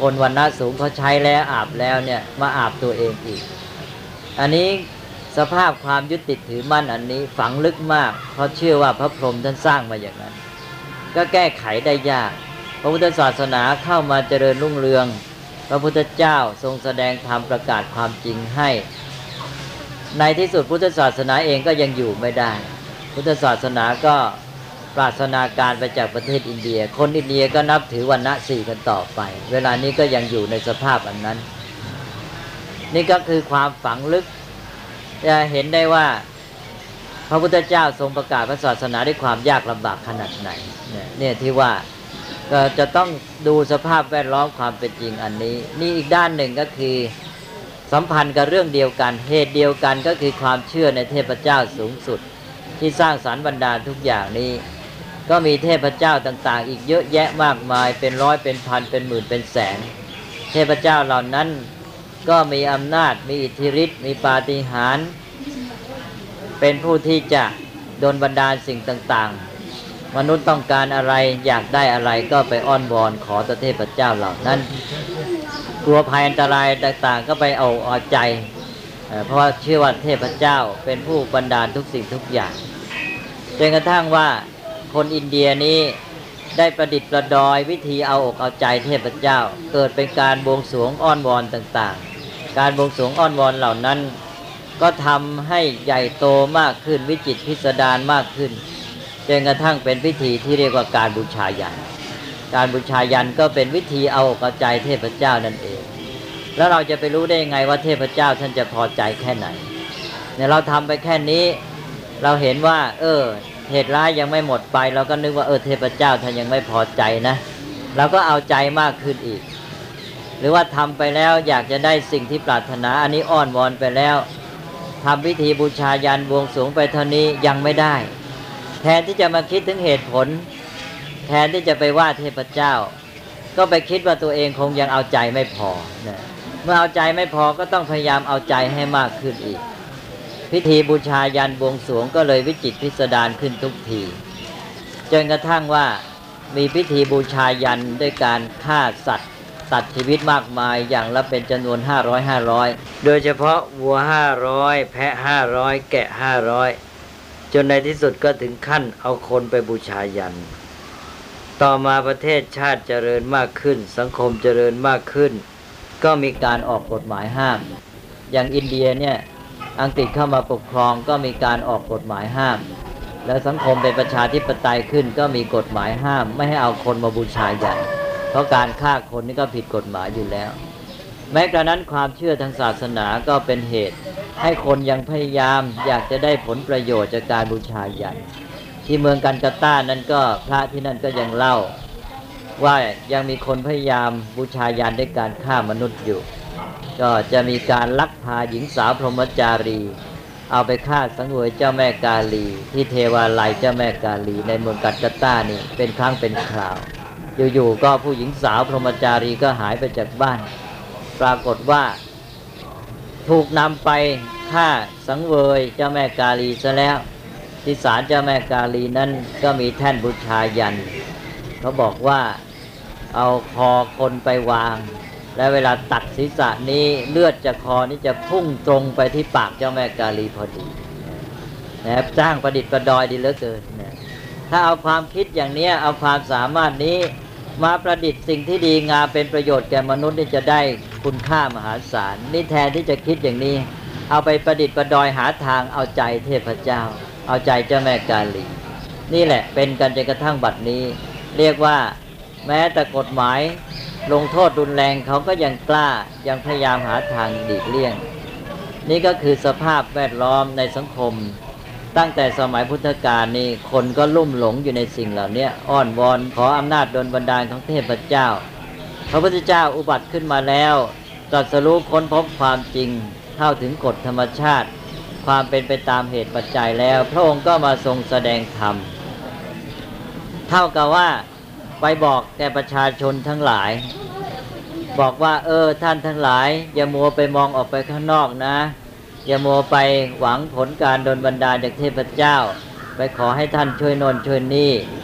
[SPEAKER 2] คนวรรณะสูงเขาใช้แล้วอาบแล้วเนี่ยมาอาบตัวเองอีกอันนี้สภาพความยึดติดถือมั่นอันนี้ฝังลึกมากเพราะเชื่อว่าพระพรหมท่านสร้างมาอย่างนั้นก็แก้ไขได้ยากพระพุทธศาสนาเข้ามาเจริญรุ่งเรืองพระพุทธเจ้าทรงแสดงธรรมประกาศความจริงให้ในที่สุดพุทธศาสนาเองก็ยังอยู่ไม่ได้พุทธศาสนาก็ปราศนาการไปจากประเทศอินเดียคนอินเดียก็นับถือวรรณะสี่กันต่อไปเวลานี้ก็ยังอยู่ในสภาพอันนั้นนี่ก็คือความฝังลึกจะเห็นได้ว่าพระพุทธเจ้าทรงประกาศพระศาสนาด้วยความยากลำบากขนาดไหนเนี่ยที่ว่าก็จะต้องดูสภาพแวดล้อมความเป็นจริงอันนี้นี่อีกด้านหนึ่งก็คือสัมพันธ์กับเรื่องเดียวกันเหตุเดียวกันก็คือความเชื่อในเทพเจ้าสูงสุดที่สร้างสรรค์บรรดาทุกอย่างนี้ก็มีเทพเจ้าต่างๆอีกเยอะแยะมากมายเป็นร้อยเป็นพันเป็นหมื่นเป็นแสนเทพเจ้าเหล่านั้นก็มีอำนาจมีอิทธิฤทธิ์มีปาฏิหาริย์เป็นผู้ที่จะดลบันดาลสิ่งต่างๆมนุษย์ต้องการอะไรอยากได้อะไรก็ไปอ้อนวอนขอต่อเทพเจ้าเหล่านั้นกลัวภัยอันตรายต่างๆก็ไปเอาใจเพราะว่าเชื่อว่าเทพเจ้าเป็นผู้บันดาลทุกสิ่งทุกอย่างจนกระทั่งว่าคนอินเดียนี้ได้ประดิษฐ์ประดอยวิธีเอาอกเอาใจเทพเจ้าเกิดเป็นการบวงสรวงอ้อนวอนต่างๆการบวงสรวงอ้อนวอนเหล่านั้นก็ทำให้ใหญ่โตมากขึ้นวิจิตรพิสดารมากขึ้นจนกระทั่งเป็นพิธีที่เรียกว่าการบูชายัญการบูชายัญก็เป็นวิธีเอาอกเอาใจเทพเจ้านั่นเองแล้วเราจะไปรู้ได้ยังไงว่าเทพเจ้าท่านจะพอใจแค่ไหนเนี่ยเราทำไปแค่นี้เราเห็นว่าเหตุร้ายยังไม่หมดไปเราก็นึกว่าเทพเจ้าท่านยังไม่พอใจนะเราก็เอาใจมากขึ้นอีกหรือว่าทำไปแล้วอยากจะได้สิ่งที่ปรารถนาอันนี้อ้อนวอนไปแล้วทำพิธีบูชายัญบวงสรวงไปเท่านี้ยังไม่ได้แทนที่จะมาคิดถึงเหตุผลแทนที่จะไปว่าเทพเจ้าก็ไปคิดว่าตัวเองคงยังเอาใจไม่พอนะเมื่อเอาใจไม่พอก็ต้องพยายามเอาใจให้มากขึ้นอีกพิธีบูชายัญบวงสรวงก็เลยวิจิตรพิสดารขึ้นทุกทีจนกระทั่งว่ามีพิธีบูชายัญด้วยการฆ่าสัตว์ตัดชีวิตมากมายอย่างละเป็นจำนวน500โดยเฉพาะวัว500แพะ500แกะ500จนในที่สุดก็ถึงขั้นเอาคนไปบูชายัญต่อมาประเทศชาติเจริญมากขึ้นสังคมเจริญมากขึ้นก็มีการออกกฎหมายห้ามอย่างอินเดียเนี่ยอังกฤษเข้ามาปกครองก็มีการออกกฎหมายห้ามแล้วสังคมเป็นประชาธิปไตยขึ้นก็มีกฎหมายห้ามไม่ให้เอาคนมาบูชายัญเพราะการฆ่าคนนี่ก็ผิดกฎหมายอยู่แล้วแม้กระนั้นความเชื่อทางศาสนาก็เป็นเหตุให้คนยังพยายามอยากจะได้ผลประโยชน์จากการบูชายัญที่เมืองกัลกัตตานั้นก็พระที่นั่นก็ยังเล่าว่ายังมีคนพยายามบูชายัญด้วยการฆ่ามนุษย์อยู่ก็จะมีการลักพาหญิงสาวพรหมจารีเอาไปฆ่าสังเวยเจ้าแม่กาลีที่เทวาลัยเจ้าแม่กาลีในเมืองกัลกัตตานี่เป็นครั้งเป็นคราวอยู่ๆก็ผู้หญิงสาวพรหมจารีก็หายไปจากบ้านปรากฏว่าถูกนำไปฆ่าสังเวยเจ้าแม่กาลีซะแล้วที่ศาลเจ้าแม่กาลีนั้นก็มีแท่นบูชายัญเขาบอกว่าเอาคอคนไปวางและเวลาตัดศีรษะนี้เลือดจากคอนี้จะพุ่งตรงไปที่ปากเจ้าแม่กาลีพอดีนะครับจ้างประดิษฐ์ประดอยดีเหลือเกินนะถ้าเอาความคิดอย่างนี้เอาความสามารถนี้มาประดิษฐ์สิ่งที่ดีงามเป็นประโยชน์แก่มนุษย์นี่จะได้คุณค่ามหาศาลนี่แทนที่จะคิดอย่างนี้เอาไปประดิษฐ์ประดอยหาทางเอาใจเทพเจ้าเอาใจเจ้าแม่กาลีนี่แหละเป็นกันจนกระทั่งบัดนี้เรียกว่าแม้แต่กฎหมายลงโทษรุนแรงเขาก็ยังกล้ายังพยายามหาทางหลีกเลี่ยงนี่ก็คือสภาพแวดล้อมในสังคมตั้งแต่สมัยพุทธกาลนี่คนก็ลุ่มหลงอยู่ในสิ่งเหล่านี้อ้อนวอนขออำนาจดลบันดาลของเทพเจ้าพระพุทธเจ้าอุบัติขึ้นมาแล้วตรัสรู้ค้นพบความจริงเข้าถึงกฎธรรมชาติความเป็นไปตามเหตุปัจจัยแล้วพระองค์ก็มาทรงแสดงธรรมเท่ากับว่าไปบอกแก่ประชาชนทั้งหลายบอกว่าท่านทั้งหลายอย่ามัวไปมองออกไปข้างนอกนะอย่ามัวไปหวังผลการดลบันดาลจากเทพเจ้าไปขอให้ท่านช่วยโน่นช่วยนี่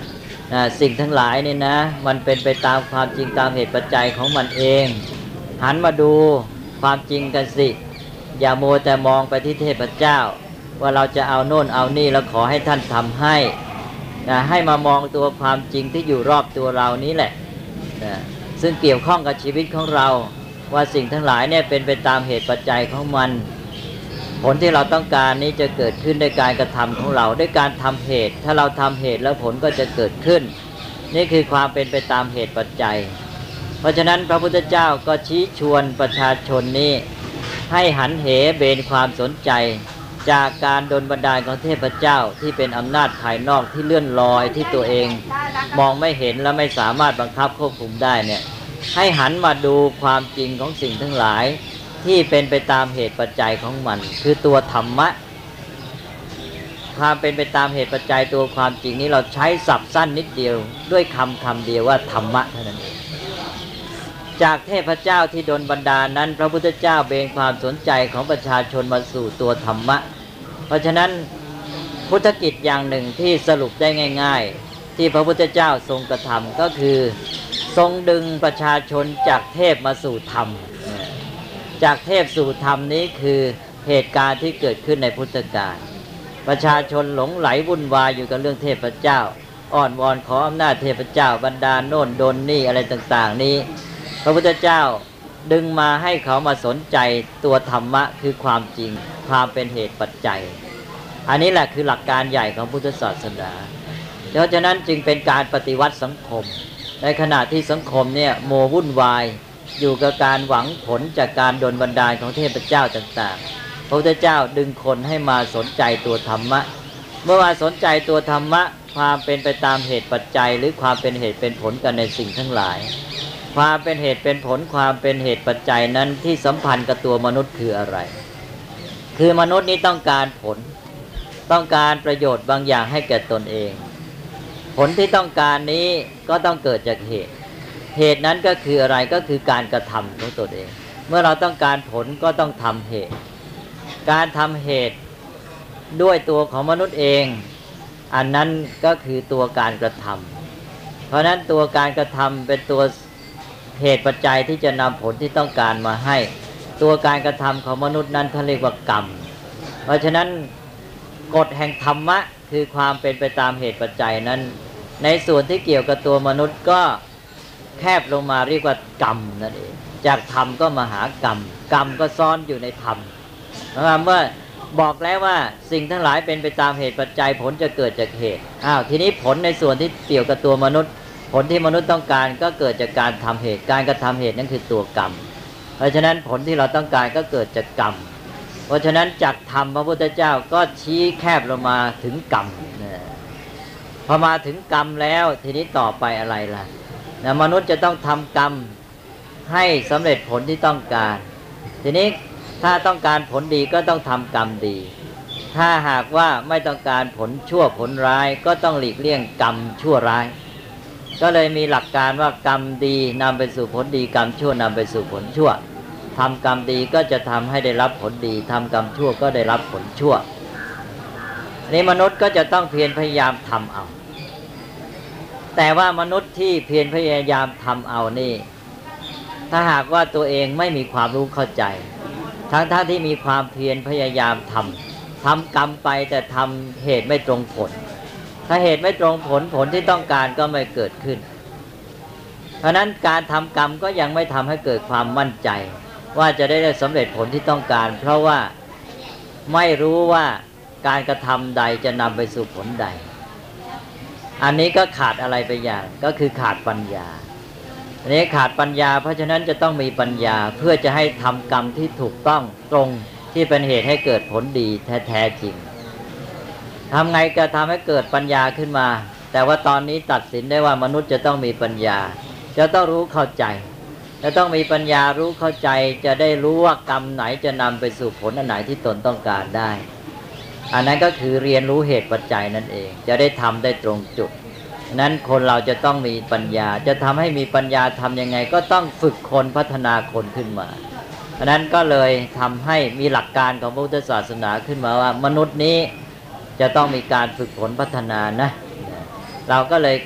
[SPEAKER 2] สิ่งทั้งหลายนี่นะมันเป็นไปตามความจริงตามเหตุปัจจัยของมันเองหันมาดูความจริงกันสิอย่ามัวแต่มองไปที่เทพเจ้าว่าเราจะเอาโน่นเอานี่แล้วขอให้ท่านทำให้ให้มามองตัวความจริงที่อยู่รอบตัวเรานี้แหละซึ่งเกี่ยวข้องกับชีวิตของเราว่าสิ่งทั้งหลายเนี่ยเป็นไปตามเหตุปัจจัยของมันผลที่เราต้องการนี้จะเกิดขึ้นด้วยการกระทำของเราด้วยการทำเหตุถ้าเราทำเหตุแล้วผลก็จะเกิดขึ้นนี่คือความเป็นไปตามเหตุปัจจัยเพราะฉะนั้นพระพุทธเจ้าก็ชี้ชวนประชาชนนี้ให้หันเหเบนความสนใจจากการดลบันดาลของเทพเจ้าที่เป็นอำนาจภายนอกที่เลื่อนลอยที่ตัวเองมองไม่เห็นและไม่สามารถบังคับควบคุมได้เนี่ยให้หันมาดูความจริงของสิ่งทั้งหลายที่เป็นไปตามเหตุปัจจัยของมันคือตัวธรรมะความเป็นไปตามเหตุปัจจัยตัวความจริงนี้เราใช้ศัพท์สั้นนิดเดียวด้วยคำเดียวว่าธรรมะเท่านั้นเองจากเทพเจ้าที่ดลบันดาลนั้นพระพุทธเจ้าเบนความสนใจของประชาชนมาสู่ตัวธรรมะเพราะฉะนั้นพุทธกิจอย่างหนึ่งที่สรุปได้ง่ายๆที่พระพุทธเจ้าทรงกระทำก็คือทรงดึงประชาชนจากเทพมาสู่ธรรมจากเทพสู่ธรรมนี้คือเหตุการณ์ที่เกิดขึ้นในพุทธกาลประชาชนหลงไหลวุ่นวายอยู่กับเรื่องเทพเจ้าอ้อนวอนขออำนาจเทพเจ้าบันดาลโน่นโดนนี่อะไรต่างๆนี้พระพุทธเจ้าดึงมาให้เขามาสนใจตัวธรรมะคือความจริงความเป็นเหตุปัจจัยอันนี้แหละคือหลักการใหญ่ของพุทธศาสนาเพราะฉะนั้นจึงเป็นการปฏิวัติสังคมในขณะที่สังคมเนี่ยโมวุ่นวายอยู่กับการหวังผลจากการดลบันดาลของเทพเจ้าต่างๆพระพุทธเจ้าดึงคนให้มาสนใจตัวธรรมะเมื่อมาสนใจตัวธรรมะความเป็นไปตามเหตุปัจจัยหรือความเป็นเหตุเป็นผลกันในสิ่งทั้งหลายความเป็นเหตุเป็นผลความเป็นเหตุปัจจัยนั้นที่สัมพันธ์กับตัวมนุษย์คืออะไรคือมนุษย์นี้ต้องการผลต้องการประโยชน์บางอย่างให้แก่ตนเองผลที่ต้องการนี้ก็ต้องเกิดจากเหตุเหตุนั้นก็คืออะไรก็คือการกระทำของตนเองเมื่อเราต้องการผลก็ต้องทำเหตุการทำเหตุด้วยตัวของมนุษย์เองอันนั้นก็คือตัวการกระทำเพราะนั้นตัวการกระทำเป็นตัวเหตุปัจจัยที่จะนำผลที่ต้องการมาให้ตัวการกระทำของมนุษย์นั้นท่านเรียกว่ากรรมเพราะฉะนั้นกฎแห่งธรรมะคือความเป็นไปตามเหตุปัจจัยนั้นในส่วนที่เกี่ยวกับตัวมนุษย์ก็แคบลงมาเรียกว่ากรรมนั่นเองจากธรรมก็มาหากรรมกรรมก็ซ่อนอยู่ในธรรมเมื่อบอกแล้วว่าสิ่งทั้งหลายเป็นไปตามเหตุปัจจัยผลจะเกิดจากเหตุทีนี้ผลในส่วนที่เกี่ยวกับตัวมนุษย์ผลที่มนุษย์ต้องการก็เกิดจากการทำเหตุการกระทำเหตุนั่นคือตัวกรรมเพราะฉะนั้นผลที่เราต้องการก็เกิดจากกรรมเพราะฉะนั้นจากธรรมพระพุทธเจ้าก็ชี้แคบลงมาถึงกรรมพอมาถึงกรรมแล้วทีนี้ต่อไปอะไรล่ะมนุษย์จะต้องทำกรรมให้สำเร็จผลที่ต้องการทีนี้ถ้าต้องการผลดีก็ต้องทำกรรมดีถ้าหากว่าไม่ต้องการผลชั่วผลร้ายก็ต้องหลีกเลี่ยงกรรมชั่วร้ายก็เลยมีหลักการว่ากรรมดีนำไปสู่ผลดีกรรมชั่วนำไปสู่ผลชั่วทำกรรมดีก็จะทำให้ได้รับผลดีทำกรรมชั่วก็ได้รับผลชั่วนี้มนุษย์ก็จะต้องเพียรพยายามทำเอาแต่ว่ามนุษย์ที่เพียรพยายามทำเอานี่ถ้าหากว่าตัวเองไม่มีความรู้เข้าใจทั้งที่มีความเพียรพยายามทำกรรมไปแต่ทำเหตุไม่ตรงผลถ้าเหตุไม่ตรงผลผลที่ต้องการก็ไม่เกิดขึ้นเพราะนั้นการทำกรรมก็ยังไม่ทำให้เกิดความมั่นใจว่าจะได้สำเร็จผลที่ต้องการเพราะว่าไม่รู้ว่าการกระทำใดจะนำไปสู่ผลใดอันนี้ก็ขาดอะไรไปอย่างก็คือขาดปัญญาอันนี้ขาดปัญญาเพราะฉะนั้นจะต้องมีปัญญาเพื่อจะให้ทำกรรมที่ถูกต้องตรงที่เป็นเหตุให้เกิดผลดีแท้จริงทำไงก็ทำให้เกิดปัญญาขึ้นมาแต่ว่าตอนนี้ตัดสินได้ว่ามนุษย์จะต้องมีปัญญาจะต้องรู้เข้าใจจะต้องมีปัญญารู้เข้าใจจะได้รู้ว่ากรรมไหนจะนำไปสู่ผลอันไหนที่ตนต้องการได้อันนั้นก็คือเรียนรู้เหตุปัจจัยนั่นเองจะได้ทำได้ตรงจุดนั้นคนเราจะต้องมีปัญญาจะทำให้มีปัญญาทำยังไงก็ต้องฝึกคนพัฒนาคนขึ้นมาอันนั้นก็เลยทำให้มีหลักการของพุทธศาสนาขึ้นมาว่ามนุษย์นี้จะต้องมีการฝึกฝนพัฒนานะเราก็เลย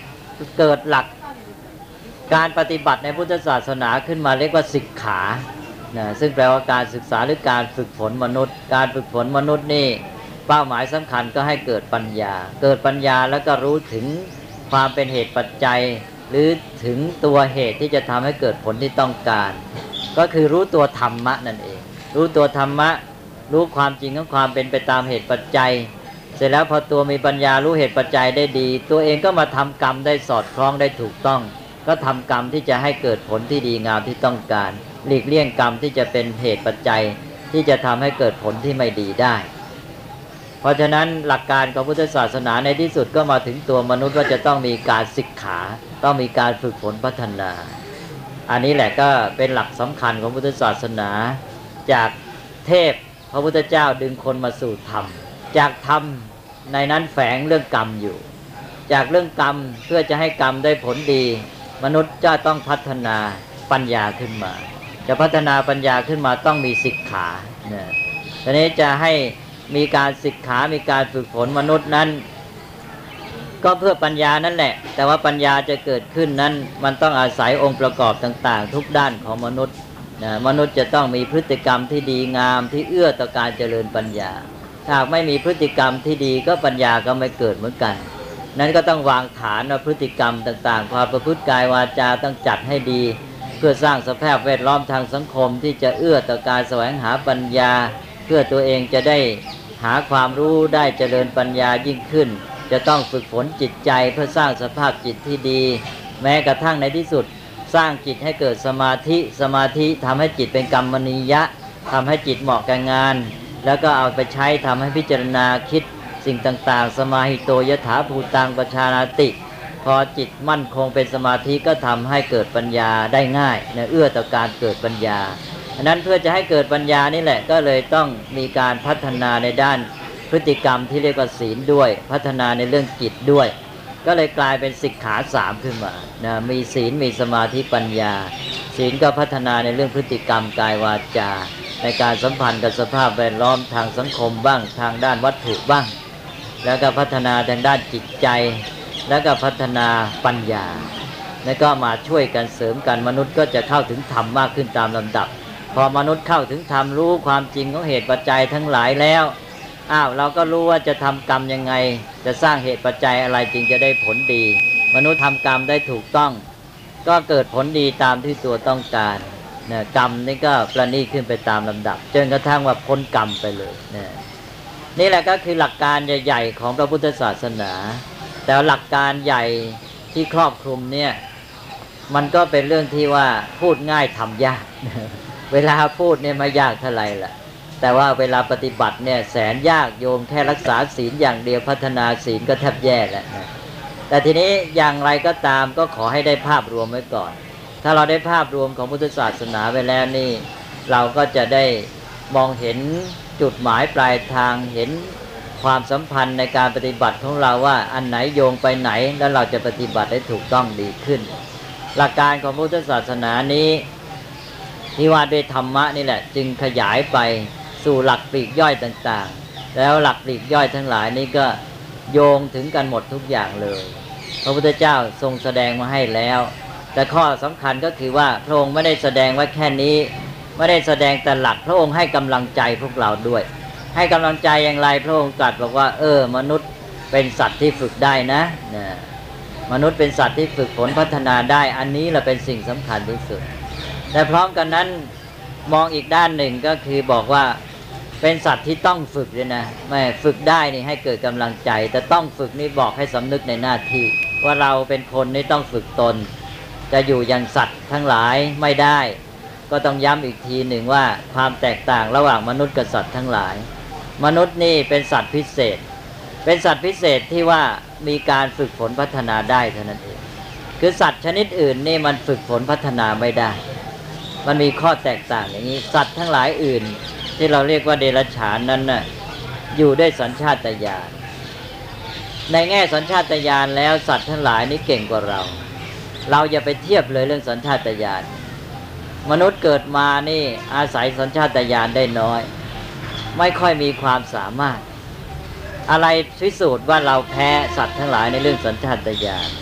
[SPEAKER 2] เกิดหลักการปฏิบัติในพุทธศาสนาขึ้นมาเรียกว่าสิกขาซึ่งแปลว่าการศึกษาหรือการฝึกฝนมนุษย์การฝึกฝนมนุษย์นี่เป้าหมายสำคัญก็ให้เกิดปัญญาแล้วก็รู้ถึงความเป็นเหตุปัจจัยหรือถึงตัวเหตุที่จะทำให้เกิดผลที่ต้องการก็คือรู้ตัวธรรมะนั่นเองรู้ตัวธรรมะรู้ความจริงของความเป็นไปตามเหตุปัจจัยเสร็จแล้วพอตัวมีปัญญารู้เหตุปัจจัยได้ดีตัวเองก็มาทำกรรมได้สอดคล้องได้ถูกต้องก็ทำกรรมที่จะให้เกิดผลที่ดีงามที่ต้องการหลีกเลี่ยงกรรมที่จะเป็นเหตุปัจจัยที่จะทำให้เกิดผลที่ไม่ดีได้เพราะฉะนั้นหลักการของพุทธศาสนาในที่สุดก็มาถึงตัวมนุษย์ว่าจะต้องมีการศึกษาต้องมีการฝึกฝนพัฒนาอันนี้แหละก็เป็นหลักสำคัญของพุทธศาสนาจากเทพพระพุทธเจ้าดึงคนมาสู่ธรรมจากธรรมในนั้นแฝงเรื่องกรรมอยู่จากเรื่องกรรมเพื่อจะให้กรรมได้ผลดีมนุษย์จะต้องพัฒนาปัญญาขึ้นมาจะพัฒนาปัญญาขึ้นมาต้องมีสิกขาทีนี้จะให้มีการสิกขามีการฝึกฝนมนุษย์นั้นก็เพื่อปัญญานั่นแหละแต่ว่าปัญญาจะเกิดขึ้นนั้นมันต้องอาศัยองค์ประกอบต่างๆทุกด้านของมนุษย์มนุษย์จะต้องมีพฤติกรรมที่ดีงามที่เอื้อต่อการเจริญปัญญาถ้าไม่มีพฤติกรรมที่ดีก็ปัญญาก็ไม่เกิดเหมือนกันนั้นก็ต้องวางฐานว่าพฤติกรรมต่างๆความประพฤติกายวาจาต้องจัดให้ดีเพื่อสร้างสภาพแวดล้อมทางสังคมที่จะเอื้อต่อการแสวงหาปัญญาเพื่อตัวเองจะได้หาความรู้ได้เจริญปัญญายิ่งขึ้นจะต้องฝึกฝนจิตใจเพื่อสร้างสภาพจิตที่ดีแม้กระทั่งในที่สุดสร้างจิตให้เกิดสมาธิทำให้จิตเป็นกัมมณียะทำให้จิตเหมาะกับงานแล้วก็เอาไปใช้ทำให้พิจารณาคิดสิ่งต่างๆสมาหิโตยถาภูตังปชานาติพอจิตมั่นคงเป็นสมาธิก็ทำให้เกิดปัญญาได้ง่ายเอื้อต่อการเกิดปัญญาอันนั้นเพื่อจะให้เกิดปัญญานี่แหละก็เลยต้องมีการพัฒนาในด้านพฤติกรรมที่เรียกว่าศีลด้วยพัฒนาในเรื่องจิตด้วยก็เลยกลายเป็นสิกขา3ขึ้นมามีศีลมีสมาธิปัญญาศีลก็พัฒนาในเรื่องพฤติกรรมกายวาจาในการสัมพันธ์กับสภาพแวดล้อมทางสังคมบ้างทางด้านวัตถุบ้างแล้วก็พัฒนาทางด้านจิตใจแล้วก็พัฒนาปัญญาแล้วก็มาช่วยกันเสริมกันมนุษย์ก็จะเข้าถึงธรรมมากขึ้นตามลำดับพอมนุษย์เข้าถึงธรรมรู้ความจริงของเหตุปัจจัยทั้งหลายแล้วเราก็รู้ว่าจะทำกรรมยังไงจะสร้างเหตุปัจจัยอะไรจึงจะได้ผลดีมนุษย์ทำกรรมได้ถูกต้องก็เกิดผลดีตามที่ตัวต้องการกรรมนี่ก็ประณีตขึ้นไปตามลำดับจนกระทั่งว่าพ้นกรรมไปเลยนี่แหละก็คือหลักการใหญ่ๆของพระพุทธศาสนาแต่หลักการใหญ่ที่ครอบคลุมเนี่ยมันก็เป็นเรื่องที่ว่าพูดง่ายทำยากเวลาพูดเนี่ยไม่ยากเท่าไหร่ล่ะแต่ว่าเวลาปฏิบัติเนี่ยแสนยากโยมแค่รักษาศีลอย่างเดียวพัฒนาศีลก็แทบแย่แล้วนะแต่ทีนี้อย่างไรก็ตามก็ขอให้ได้ภาพรวมไว้ก่อนถ้าเราได้ภาพรวมของพุทธศาสนาไปแล้วนี่เราก็จะได้มองเห็นจุดหมายปลายทางเห็นความสัมพันธ์ในการปฏิบัติของเราว่าอันไหนโยงไปไหนแล้วเราจะปฏิบัติได้ถูกต้องดีขึ้นหลักการของพุทธศาสนานี้ที่ว่าด้วยธรรมะนี่แหละจึงขยายไปสู่หลักปลีกย่อยต่างๆแล้วหลักปลีกย่อยทั้งหลายนี้ก็โยงถึงกันหมดทุกอย่างเลยพระพุทธเจ้าทรงแสดงมาให้แล้วแต่ข้อสำคัญก็คือว่าพระองค์ไม่ได้แสดงไว้แค่นี้ไม่ได้แสดงแต่หลักพระองค์ให้กำลังใจพวกเราด้วยให้กำลังใจอย่างไรพระองค์ตรัสบอกว่ามนุษย์เป็นสัตว์ที่ฝึกได้นะมนุษย์เป็นสัตว์ที่ฝึกฝนพัฒนาได้อันนี้แหละเป็นสิ่งสำคัญที่สุดแต่พร้อมกันนั้นมองอีกด้านหนึ่งก็คือบอกว่าเป็นสัตว์ที่ต้องฝึกด้วยนะไม่ฝึกได้นี่ให้เกิดกำลังใจแต่ต้องฝึกนี่บอกให้สำนึกในหน้าที่ว่าเราเป็นคนนี่ต้องฝึกตนจะอยู่อย่างสัตว์ทั้งหลายไม่ได้ก็ต้องย้ำอีกทีหนึ่งว่าความแตกต่างระหว่างมนุษย์กับสัตว์ทั้งหลายมนุษย์นี่เป็นสัตว์พิเศษเป็นสัตว์พิเศษที่ว่ามีการฝึกฝนพัฒนาได้เท่านั้นเองคือสัตว์ชนิดอื่นนี่มันฝึกฝนพัฒนาไม่ได้มันมีข้อแตกต่างอย่างนี้สัตว์ทั้งหลายอื่นที่เราเรียกว่าเดรัจฉานนั้นน่ะอยู่ด้วยสัญชาตญาณในแง่สัญชาตญาณแล้วสัตว์ทั้งหลายนี่เก่งกว่าเราอย่าไปเทียบเลยเรื่องสัญชาตญาณมนุษย์เกิดมานี่อาศัยสัญชาตญาณได้น้อยไม่ค่อยมีความสามารถอะไรพิสูจน์ว่าเราแพ้สัตว์ทั้งหลายในเรื่องสัญชาตญาณ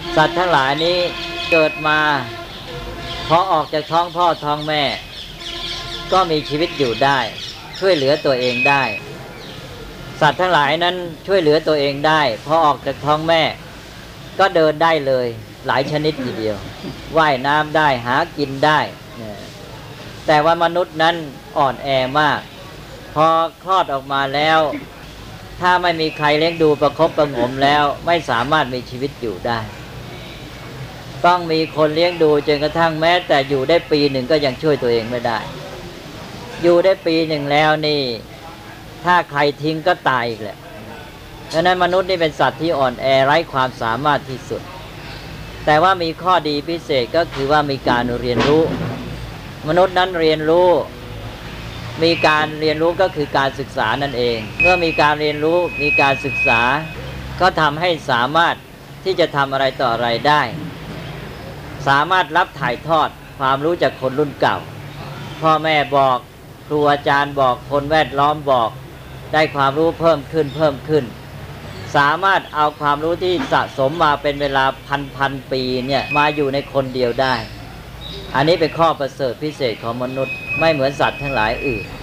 [SPEAKER 2] สัตว์ทั้งหลายนี้เกิดมาพอออกจากท้องพ่อท้องแม่ก็มีชีวิตอยู่ได้ช่วยเหลือตัวเองได้สัตว์ทั้งหลายนั้นช่วยเหลือตัวเองได้พอออกจากท้องแม่ก็เดินได้เลยหลายชนิดทีเดียวว่ายน้ำได้หากินได้แต่ว่ามนุษย์นั้นอ่อนแอมากพอคลอดออกมาแล้วถ้าไม่มีใครเลี้ยงดูประคบประหงมแล้วไม่สามารถมีชีวิตอยู่ได้ต้องมีคนเลี้ยงดูจนกระทั่งแม้แต่อยู่ได้ปีหนึ่งก็ยังช่วยตัวเองไม่ได้อยู่ได้ปีหนึ่งแล้วนี่ถ้าใครทิ้งก็ตายอีกแหละดังนั้นมนุษย์นี่เป็นสัตว์ที่อ่อนแอไร้ความสามารถที่สุดแต่ว่ามีข้อดีพิเศษก็คือว่ามีการเรียนรู้มนุษย์นั้นเรียนรู้มีการเรียนรู้ก็คือการศึกษานั่นเองเมื่อมีการเรียนรู้มีการศึกษาก็ทำให้สามารถที่จะทำอะไรต่ออะไรได้สามารถรับถ่ายทอดความรู้จากคนรุ่นเก่าพ่อแม่บอกครูอาจารย์บอกคนแวดล้อมบอกได้ความรู้เพิ่มขึ้นสามารถเอาความรู้ที่สะสมมาเป็นเวลาพันปีเนี่ยมาอยู่ในคนเดียวได้อันนี้เป็นข้อประเสริฐพิเศษของมนุษย์ไม่เหมือนสัตว์ทั้งหลายอื่น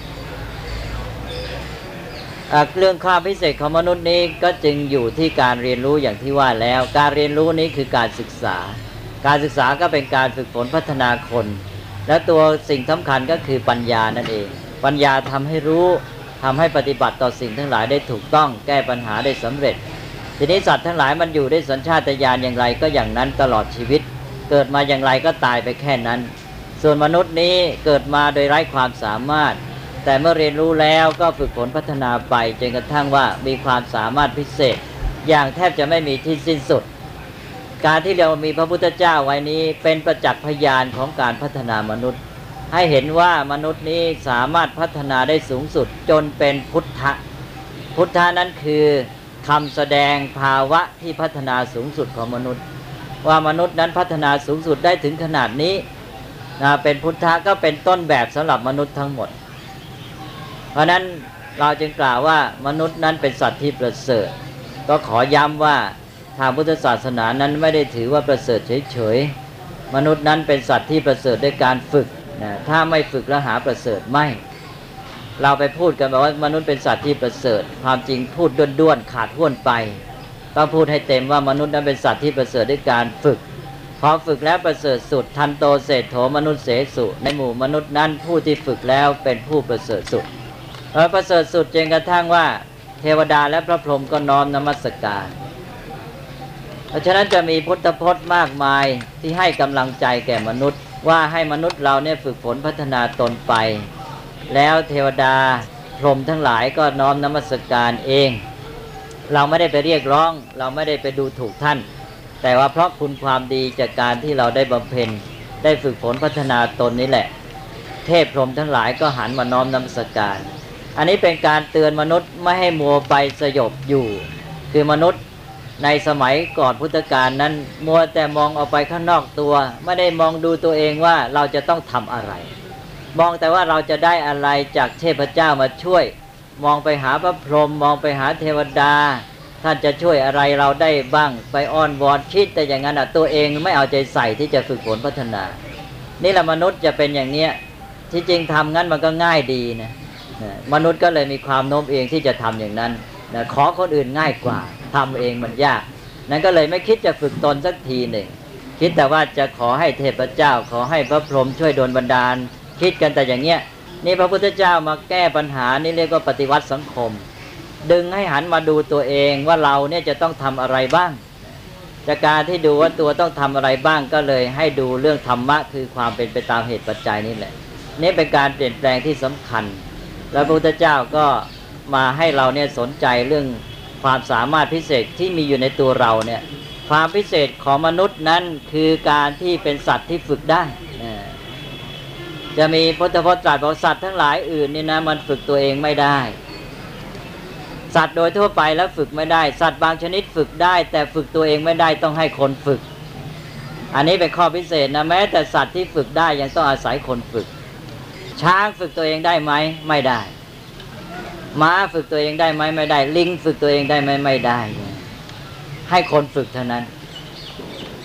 [SPEAKER 2] เรื่องความพิเศษของมนุษย์นี้ก็จึงอยู่ที่การเรียนรู้อย่างที่ว่าแล้วการเรียนรู้นี้คือการศึกษาก็เป็นการฝึกฝนพัฒนาคนและตัวสิ่งสำคัญก็คือปัญญานั่นเองปัญญาทำให้รู้ทำให้ปฏิบัติต่อสิ่งทั้งหลายได้ถูกต้องแก้ปัญหาได้สำเร็จทีนี้สัตว์ทั้งหลายมันอยู่ด้วยสัญชาตญาณอย่างไรก็อย่างนั้นตลอดชีวิตเกิดมาอย่างไรก็ตายไปแค่นั้นส่วนมนุษย์นี้เกิดมาโดยไร้ความสามารถแต่เมื่อเรียนรู้แล้วก็ฝึกฝนพัฒนาไปจนกระทั่งว่ามีความสามารถพิเศษอย่างแทบจะไม่มีที่สิ้นสุดการที่เรามีพระพุทธเจ้าไว้นี้เป็นประจักษ์พยานของการพัฒนามนุษย์ให้เห็นว่ามนุษย์นี้สามารถพัฒนาได้สูงสุดจนเป็นพุทธะนั้นคือคำแสดงภาวะที่พัฒนาสูงสุดของมนุษย์ว่ามนุษย์นั้นพัฒนาสูงสุดได้ถึงขนาดนี้เป็นพุทธะก็เป็นต้นแบบสำหรับมนุษย์ทั้งหมดเพราะนั้นเราจึงกล่าวว่ามนุษย์นั้นเป็นสัตว์ที่ประเสริฐก็ขอย้ำว่าทางพุทธศาสนานั้นไม่ได้ถือว่าประเสริฐเฉยๆมนุษย์นั้นเป็นสัตว์ที่ประเสริฐด้วยการฝึกถ้าไม่ฝึกแล้วหาประเสริฐไม่เราไปพูดกันแบบว่ามนุษย์เป็นสัตว์ที่ประเสริฐความจริงพูดด้วนๆขาดห้วนไปต้องพูดให้เต็มว่ามนุษย์นั้นเป็นสัตว์ที่ประเสริฐด้วยการฝึกพอฝึกแล้วประเสริฐสุดทันโตเศรษโธมนุษย์เสสุในหมู่มนุษย์นั้นผู้ที่ฝึกแล้วเป็นผู้ประเสริฐสุดประเสริฐสุดจนกระทั่งว่าเทวดาและพระพรหมก็น้อมนมัสการเพราะฉะนั้นจะมีพุทธพจน์มากมายที่ให้กำลังใจแก่มนุษย์ว่าให้มนุษย์เราเนี่ยฝึกฝนพัฒนาตนไปแล้วเทวดาพรหมทั้งหลายก็น้อมนมัสการเองเราไม่ได้ไปเรียกร้องเราไม่ได้ไปดูถูกท่านแต่ว่าเพราะคุณความดีจากการที่เราได้บำเพ็ญได้ฝึกฝนพัฒนาตนนี้แหละเทพพรหมทั้งหลายก็หันมาน้อมนมัสการอันนี้เป็นการเตือนมนุษย์ไม่ให้มัวไปสยบอยู่คือมนุษย์ในสมัยก่อนพุทธกาลนั้นมัวแต่มองออกไปข้างนอกตัวไม่ได้มองดูตัวเองว่าเราจะต้องทำอะไรมองแต่ว่าเราจะได้อะไรจากเทพเจ้ามาช่วยมองไปหาพระพรหมมองไปหาเทวดาท่านจะช่วยอะไรเราได้บ้างไปอ้อนวอนคิดแต่อย่างนั้นตัวเองไม่เอาใจใส่ที่จะฝึกฝนพัฒนานี่แหละมนุษย์จะเป็นอย่างเนี้ยที่จริงทำงั้นมันก็ง่ายดีนะมนุษย์ก็เลยมีความโน้มเอียงที่จะทำอย่างนั้นขอคนอื่นง่ายกว่าทำเองมันยากนั้นก็เลยไม่คิดจะฝึกตนสักทีหนึ่งคิดแต่ว่าจะขอให้เทพเจ้าขอให้พระพรหมช่วยดลบันดาลคิดกันแต่อย่างเนี้ยนี่พระพุทธเจ้ามาแก้ปัญหานี่เรียกว่าปฏิวัติสังคมดึงให้หันมาดูตัวเองว่าเราเนี่ยจะต้องทำอะไรบ้างจากการที่ดูว่าตัวต้องทำอะไรบ้างก็เลยให้ดูเรื่องธรรมะคือความเป็นไปตามเหตุปัจจัยนี่แหละนี่เป็นการเปลี่ยนแปลงที่สำคัญแล้วพระพุทธเจ้าก็มาให้เราเนี่ยสนใจเรื่องความสามารถพิเศษที่มีอยู่ในตัวเราเนี่ยความพิเศษของมนุษย์นั้นคือการที่เป็นสัตว์ที่ฝึกได้จะมีพุทธพจน์ตรัสบอกสัตว์ทั้งหลายอื่นนี่นะมันฝึกตัวเองไม่ได้สัตว์โดยทั่วไปแล้วฝึกไม่ได้สัตว์บางชนิดฝึกได้แต่ฝึกตัวเองไม่ได้ต้องให้คนฝึกอันนี้เป็นข้อพิเศษนะแม้แต่สัตว์ที่ฝึกได้ยังต้องอาศัยคนฝึกช้างฝึกตัวเองได้ไหมไม่ได้ม้าฝึกตัวเองได้ไหมไม่ได้ลิงฝึกตัวเองได้ไหมไม่ได้ให้คนฝึกเท่านั้น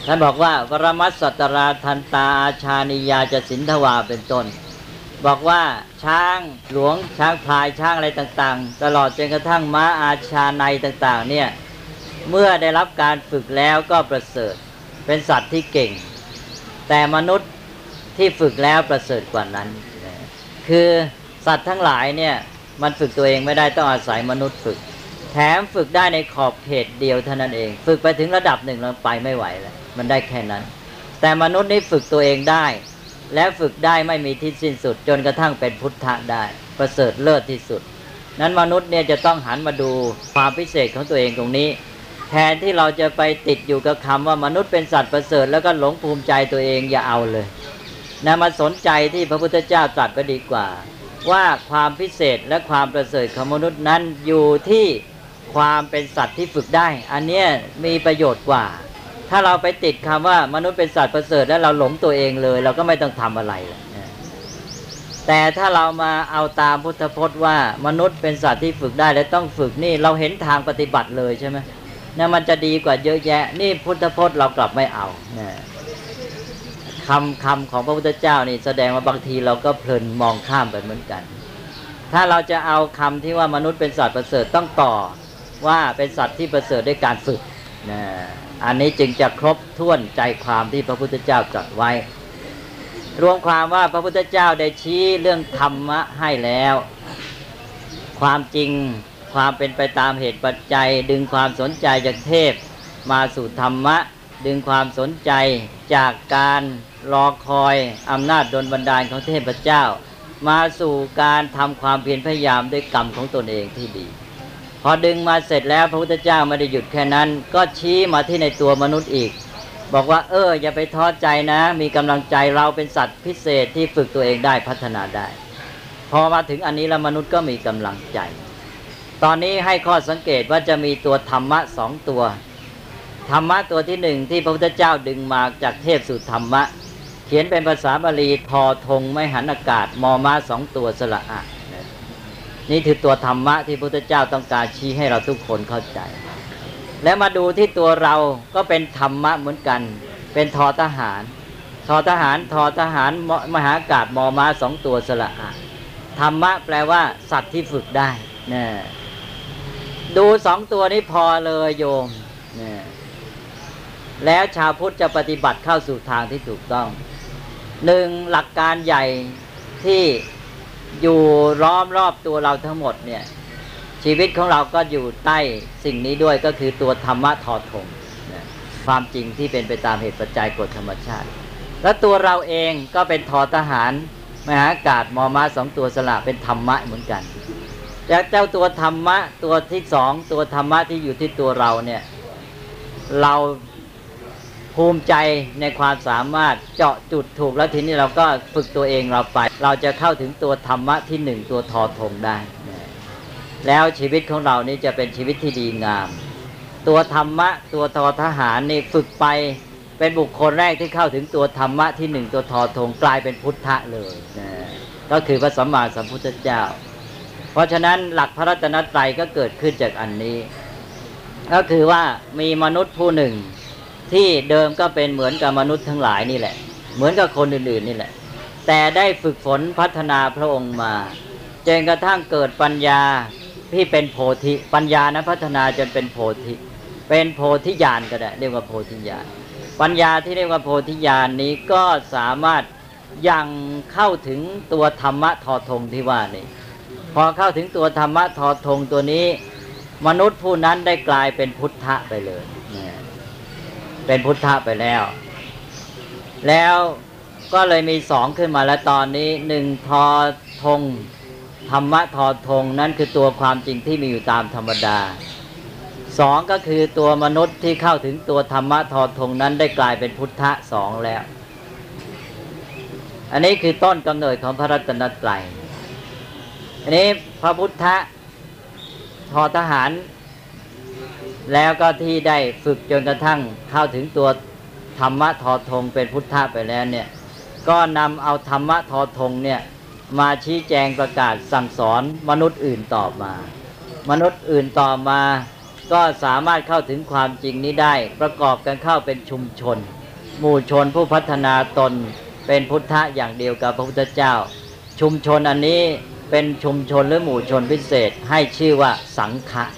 [SPEAKER 2] ท่านบอกว่าวรมัสสัตตราทันตาอาชานิยาจะสินทวาเป็นต้นบอกว่าช้างหลวงช้างพลายช้างอะไรต่างๆตลอดจนกระทั่งม้าอาชาในต่างๆเนี่ยเมื่อได้รับการฝึกแล้วก็ประเสริฐเป็นสัตว์ที่เก่งแต่มนุษย์ที่ฝึกแล้วประเสริฐกว่านั้นคือสัตว์ทั้งหลายเนี่ยมันฝึกตัวเองไม่ได้ต้องอาศัยมนุษย์ฝึกแถมฝึกได้ในขอบเขตเดียวเท่านั้นเองฝึกไปถึงระดับหนึ่งแล้วไปไม่ไหวแล้วมันได้แค่นั้นแต่มนุษย์นี่ฝึกตัวเองได้และฝึกได้ไม่มีที่สิ้นสุดจนกระทั่งเป็นพุทธะได้ประเสริฐเลิศที่สุดนั้นมนุษย์เนี่ยจะต้องหันมาดูความพิเศษของตัวเองตรงนี้แทนที่เราจะไปติดอยู่กับคำว่ามนุษย์เป็นสัตว์ประเสริฐแล้วก็หลงภูมิใจตัวเองอย่าเอาเลยนะมาสนใจที่พระพุทธเจ้าตรัสไปดีกว่าว่าความพิเศษและความประเสริฐของมนุษย์นั้นอยู่ที่ความเป็นสัตว์ที่ฝึกได้อันนี้มีประโยชน์กว่าถ้าเราไปติดคำว่ามนุษย์เป็นสัตว์ประเสริฐแล้วเราหลงตัวเองเลยเราก็ไม่ต้องทำอะไรแต่ถ้าเรามาเอาตามพุทธพจน์ว่ามนุษย์เป็นสัตว์ที่ฝึกได้และต้องฝึกนี่เราเห็นทางปฏิบัติเลยใช่ไหมเนี่ยมันจะดีกว่าเยอะแยะนี่พุทธพจน์เรากลับไม่เอาคำของพระพุทธเจ้านี่แสดงว่าบางทีเราก็เพลินมองข้ามไปเหมือนกันถ้าเราจะเอาคำที่ว่ามนุษย์เป็นสัตว์ประเสริฐต้องต่อว่าเป็นสัตว์ที่ประเสริฐด้วยการฝึกอันนี้จึงจะครบถ้วนใจความที่พระพุทธเจ้าตรัสไว้รวมความว่าพระพุทธเจ้าได้ชี้เรื่องธรรมะให้แล้วความจริงความเป็นไปตามเหตุปัจจัยดึงความสนใจจากเทพมาสู่ธรรมะดึงความสนใจจากการรอคอยอำนาจดลบันดาลของเทพเจ้ามาสู่การทำความเพียรพยายามด้วยกรรมของตนเองที่ดีพอดึงมาเสร็จแล้วพระพุทธเจ้าไม่ได้หยุดแค่นั้นก็ชี้มาที่ในตัวมนุษย์อีกบอกว่าอย่าไปท้อใจนะมีกำลังใจเราเป็นสัตว์พิเศษที่ฝึกตัวเองได้พัฒนาได้พอมาถึงอันนี้แล้วมนุษย์ก็มีกำลังใจตอนนี้ให้ข้อสังเกตว่าจะมีตัวธรรมะสองตัวธรรมะตัวที่หนึ่งที่พระพุทธเจ้าดึงมาจากเทพสู่ธรรมะเขียนเป็นภาษาบาลีทอธงไม่หันอากาศมอม้าสองตัวสระอะนี่คือตัวธรรมะที่พระพุทธเจ้าต้องการชี้ให้เราทุกคนเข้าใจแล้วมาดูที่ตัวเราก็เป็นธรรมะเหมือนกันเป็นทอทหารมหาอากาศมอม้าสองตัวสระอะธรรมะแปลว่าสัตว์ที่ฝึกได้ดูสองตัวนี้พอเลยโยมแล้วชาวพุทธจะปฏิบัติเข้าสู่ทางที่ถูกต้องหนึ่งหลักการใหญ่ที่อยู่ล้อมรอบตัวเราทั้งหมดเนี่ยชีวิตของเราก็อยู่ใต้สิ่งนี้ด้วยก็คือตัวธรรมะทอธงความจริงที่เป็นไปตามเหตุปัจจัยกฎธรรมชาติและตัวเราเองก็เป็นทอทหารมหาอากาศมอม้าสองตัวสละเป็นธรรมะเหมือนกันจากเจ้าตัวธรรมะตัวที่สองตัวธรรมะที่อยู่ที่ตัวเราเนี่ยเราภูมิใจในความสามารถเจาะจุดถูกแล้วทีนี้เราก็ฝึกตัวเองเราไปเราจะเข้าถึงตัวธรรมะที่หนึ่งตัวทอธงได้แล้วชีวิตของเรานี่จะเป็นชีวิตที่ดีงามตัวธรรมะตัวทอทหารนี่ฝึกไปเป็นบุคคลแรกที่เข้าถึงตัวธรรมะที่หนึ่งตัวทอธงกลายเป็นพุทธะเลยก็คือพระสัมมาสัมพุทธเจ้าเพราะฉะนั้นหลักพระรัตนตรัยก็เกิดขึ้นจากอันนี้ก็คือว่ามีมนุษย์ผู้หนึ่งที่เดิมก็เป็นเหมือนกับมนุษย์ทั้งหลายนี่แหละเหมือนกับคนอื่นๆนี่แหละแต่ได้ฝึกฝนพัฒนาพระองค์มาจนกระทั่งเกิดปัญญาที่เป็นโพธิปัญญานะพัฒนาจนเป็นโพธิญาณก็ได้เรียกว่าโพธิญาณปัญญาที่เรียกว่าโพธิญาณนี้ก็สามารถยังเข้าถึงตัวธรรมะทอธงที่ว่านี่พอเข้าถึงตัวธรรมะทอธงตัวนี้มนุษย์ผู้นั้นได้กลายเป็นพุทธะไปเลยเป็นพุทธะไปแล้วก็เลยมีสองขึ้นมาแล้วตอนนี้หนึ่งทอธงธรรมะทอธงนั้นคือตัวความจริงที่มีอยู่ตามธรรมดาสองก็คือตัวมนุษย์ที่เข้าถึงตัวธรรมะทอธงนั้นได้กลายเป็นพุทธะสองแล้วอันนี้คือต้นกำเนิดของพระรัตนตรัยอันนี้พระพุทธะทอทหารแล้วก็ที่ได้ฝึกจนกระทั่งเข้าถึงตัวธรรมะทอธงเป็นพุทธะไปแล้วเนี่ยก็นำเอาธรรมะทอธงเนี่ยมาชี้แจงประกาศสั่งสอนมนุษย์อื่นต่อมามนุษย์อื่นต่อมาก็สามารถเข้าถึงความจริงนี้ได้ประกอบกันเข้าเป็นชุมชนหมู่ชนผู้พัฒนาตนเป็นพุทธะอย่างเดียวกับพระพุทธเจ้าชุมชนอันนี้เป็นชุมชนหรือหมู่ชนพิเศษให้ชื่อว่าสังฆะ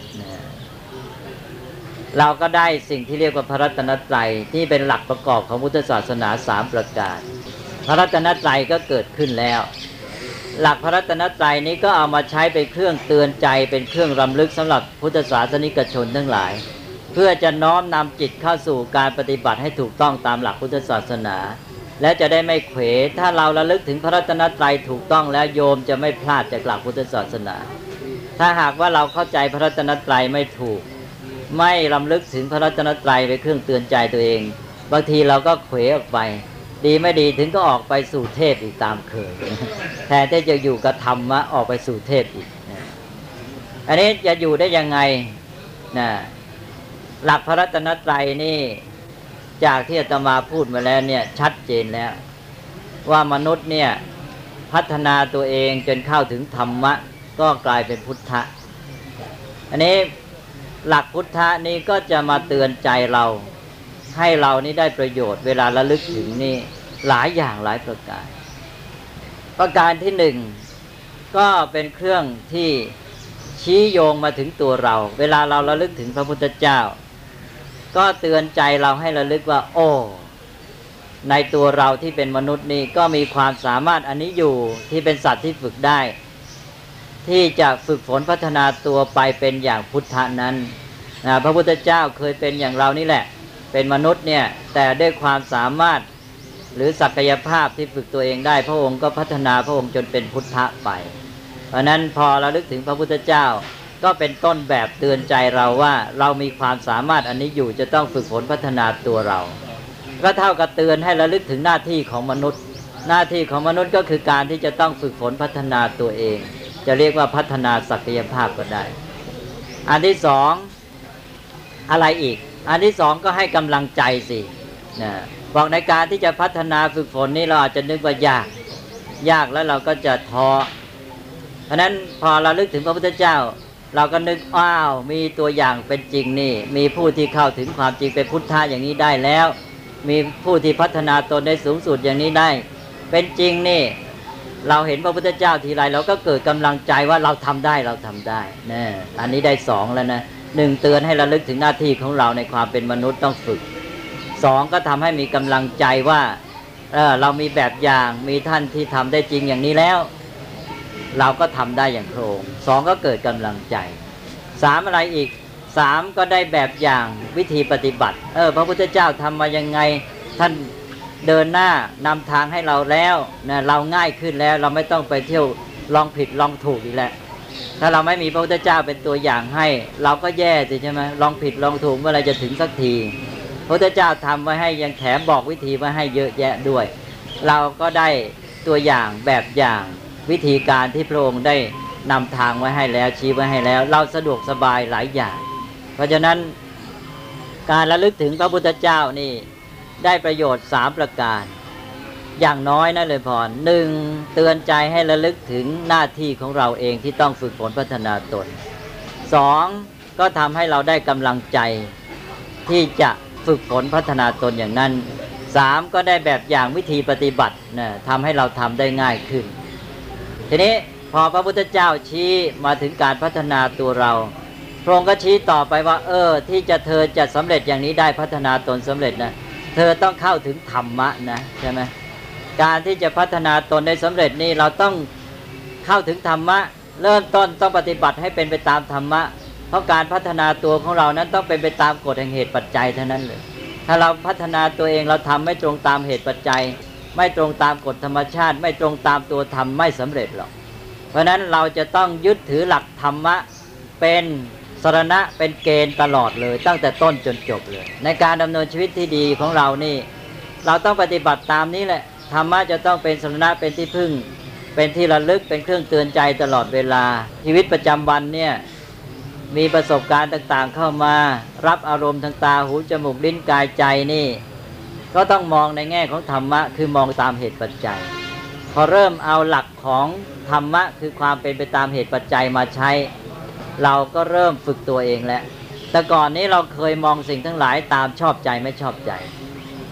[SPEAKER 2] เราก็ได้สิ่งที่เรียกว่าพระรัตนตรัยที่เป็นหลักประกอบของพุทธศาสนา3ประการพระรัตนตรัยก็เกิดขึ้นแล้วหลักพระรัตนตรัยนี้ก็เอามาใช้เป็นเครื่องเตือนใจเป็นเครื่องรำลึกสำหรับพุทธศาสนิกชนทั้งหลายเพื่อจะน้อมนำจิตเข้าสู่การปฏิบัติให้ถูกต้องตามหลักพุทธศาสนาและจะได้ไม่เขวถ้าเราระลึกถึงพระรัตนตรัยถูกต้องแล้วโยมจะไม่พลาดจากหลักพุทธศาสนาถ้าหากว่าเราเข้าใจพระรัตนตรัยไม่ถูกไม่รำลึกถึงพระรัตนตรัยเป็นเครื่องเตือนใจตัวเองบางทีเราก็เขวออกไปดีไม่ดีถึงก็ออกไปสู่เทศอีกตามเคยแทนที่จะอยู่กับธรรมะออกไปสู่เทศอีกอันนี้จะอยู่ได้ยังไงนะหลักพระรัตนตรัยนี่จากที่อาตมาพูดมาแล้วเนี่ยชัดเจนแล้วว่ามนุษย์เนี่ยพัฒนาตัวเองจนเข้าถึงธรรมะก็กลายเป็นพุทธะอันนี้หลักพุทธะนี้ก็จะมาเตือนใจเราให้เรานี่ได้ประโยชน์เวลาระลึกถึงนี่หลายอย่างหลายประการประการที่หนึ่งก็เป็นเครื่องที่ชี้โยงมาถึงตัวเราเวลาเราระลึกถึงพระพุทธเจ้าก็เตือนใจเราให้ระลึกว่าโอ้ในตัวเราที่เป็นมนุษย์นี่ก็มีความสามารถอันนี้อยู่ที่เป็นสัตว์ที่ฝึกได้ที่จะฝึกฝนพัฒนาตัวไปเป็นอย่างพุทธะนั้นพระพุทธเจ้าเคยเป็นอย่างเรานี่แหละเป็นมนุษย์เนี่ยแต่ด้วยความสามารถหรือศักยภาพที่ฝึกตัวเองได้พระองค์ก็พัฒนาพระองค์จนเป็นพุทธะไปเพราะนั้นพอเราลึกถึงพระพุทธเจ้าก็เป็นต้นแบบเตือนใจเราว่าเรามีความสามารถอันนี้อยู่จะต้องฝึกฝนพัฒนาตัวเราก็เท่ากับเตือนให้ระลึกถึงหน้าที่ของมนุษย์หน้าที่ของมนุษย์ก็คือการที่จะต้องฝึกฝนพัฒนาตัวเองจะเรียกว่าพัฒนาศักยภาพก็ได้อันที่สองอะไรอีกอันที่สองก็ให้กำลังใจสินะบอกในการที่จะพัฒนาฝึกฝนนี้เราอาจจะนึกว่ายากแล้วเราก็จะท้อเพราะนั้นพอเราลึกถึงพระพุทธเจ้าเราก็นึกอ้าวมีตัวอย่างเป็นจริงนี่มีผู้ที่เข้าถึงความจริงเป็นพุทธะอย่างนี้ได้แล้วมีผู้ที่พัฒนาตนได้สูงสุดอย่างนี้ได้เป็นจริงนี่เราเห็นพระพุทธเจ้าทีไรเราก็เกิดกำลังใจว่าเราทำได้นะอันนี้ได้สองแล้วนะหนึ่งเตือนให้ระลึกถึงหน้าที่ของเราในความเป็นมนุษย์ต้องฝึกสองก็ทำให้มีกำลังใจว่าเรามีแบบอย่างมีท่านที่ทำได้จริงอย่างนี้แล้วเราก็ทำได้อย่างโครงสองก็เกิดกำลังใจสามอะไรอีกสามก็ได้แบบอย่างวิธีปฏิบัติพระพุทธเจ้าทำมายังไงท่านเดินหน้านำทางให้เราแล้วนะเราง่ายขึ้นแล้วเราไม่ต้องไปเที่ยวลองผิดลองถูกอีกแล้วถ้าเราไม่มีพระพุทธเจ้าเป็นตัวอย่างให้เราก็แย่สิใช่ไหมลองผิดลองถูกเมื่อไรจะถึงสักทีพระพุทธเจ้าทำไว้ให้ยังแถมบอกวิธีไว้ให้เยอะแยะด้วยเราก็ได้ตัวอย่างแบบอย่างวิธีการที่พระองค์ได้นำทางไว้ให้แล้วชี้ไว้ให้แล้วเราสะดวกสบายหลายอย่างเพราะฉะนั้นการระลึกถึงพระพุทธเจ้านี่ได้ประโยชน์3ประการอย่างน้อยนะเลยพรหนึ่งเตือนใจให้ระลึกถึงหน้าที่ของเราเองที่ต้องฝึกฝนพัฒนาตนสองก็ทำให้เราได้กำลังใจที่จะฝึกฝนพัฒนาตนอย่างนั้นสามก็ได้แบบอย่างวิธีปฏิบัตินะทำให้เราทำได้ง่ายขึ้นทีนี้พอพระพุทธเจ้าชี้มาถึงการพัฒนาตัวเราพระองค์ก็ชี้ต่อไปว่าที่เธอจะสำเร็จอย่างนี้ได้พัฒนาตนสำเร็จนะเธอต้องเข้าถึงธรรมะนะใช่ไหมการที่จะพัฒนาตนได้สำเร็จนี่เราต้องเข้าถึงธรรมะเริ่มต้นต้องปฏิบัติให้เป็นไปตามธรรมะเพราะการพัฒนาตัวของเรานั้นต้องเป็นไปตามกฎแห่งเหตุปัจจัยเท่านั้นเลยถ้าเราพัฒนาตัวเองเราทำไม่ตรงตามเหตุปัจจัยไม่ตรงตามกฎธรรมชาติไม่ตรงตามตัวธรรมไม่สำเร็จหรอกเพราะนั้นเราจะต้องยึดถือหลักธรรมะเป็นสรณะเป็นเกณฑ์ตลอดเลยตั้งแต่ต้นจนจบเลยในการดำเนินชีวิตที่ดีของเรานี่เราต้องปฏิบัติตามนี้แหละธรรมะจะต้องเป็นสรณะเป็นที่พึ่งเป็นที่ระลึกเป็นเครื่องเตือนใจตลอดเวลาชีวิตประจำวันเนี่ยมีประสบการณ์ต่างๆเข้ามารับอารมณ์ทางตาหูจมูกลิ้นกายใจนี่ก็ต้องมองในแง่ของธรรมะคือมองตามเหตุปัจจัยพอเริ่มเอาหลักของธรรมะคือความเป็นไปตามเหตุปัจจัยมาใช้เราก็เริ่มฝึกตัวเองแล้วแต่ก่อนนี้เราเคยมองสิ่งทั้งหลายตามชอบใจไม่ชอบใจพ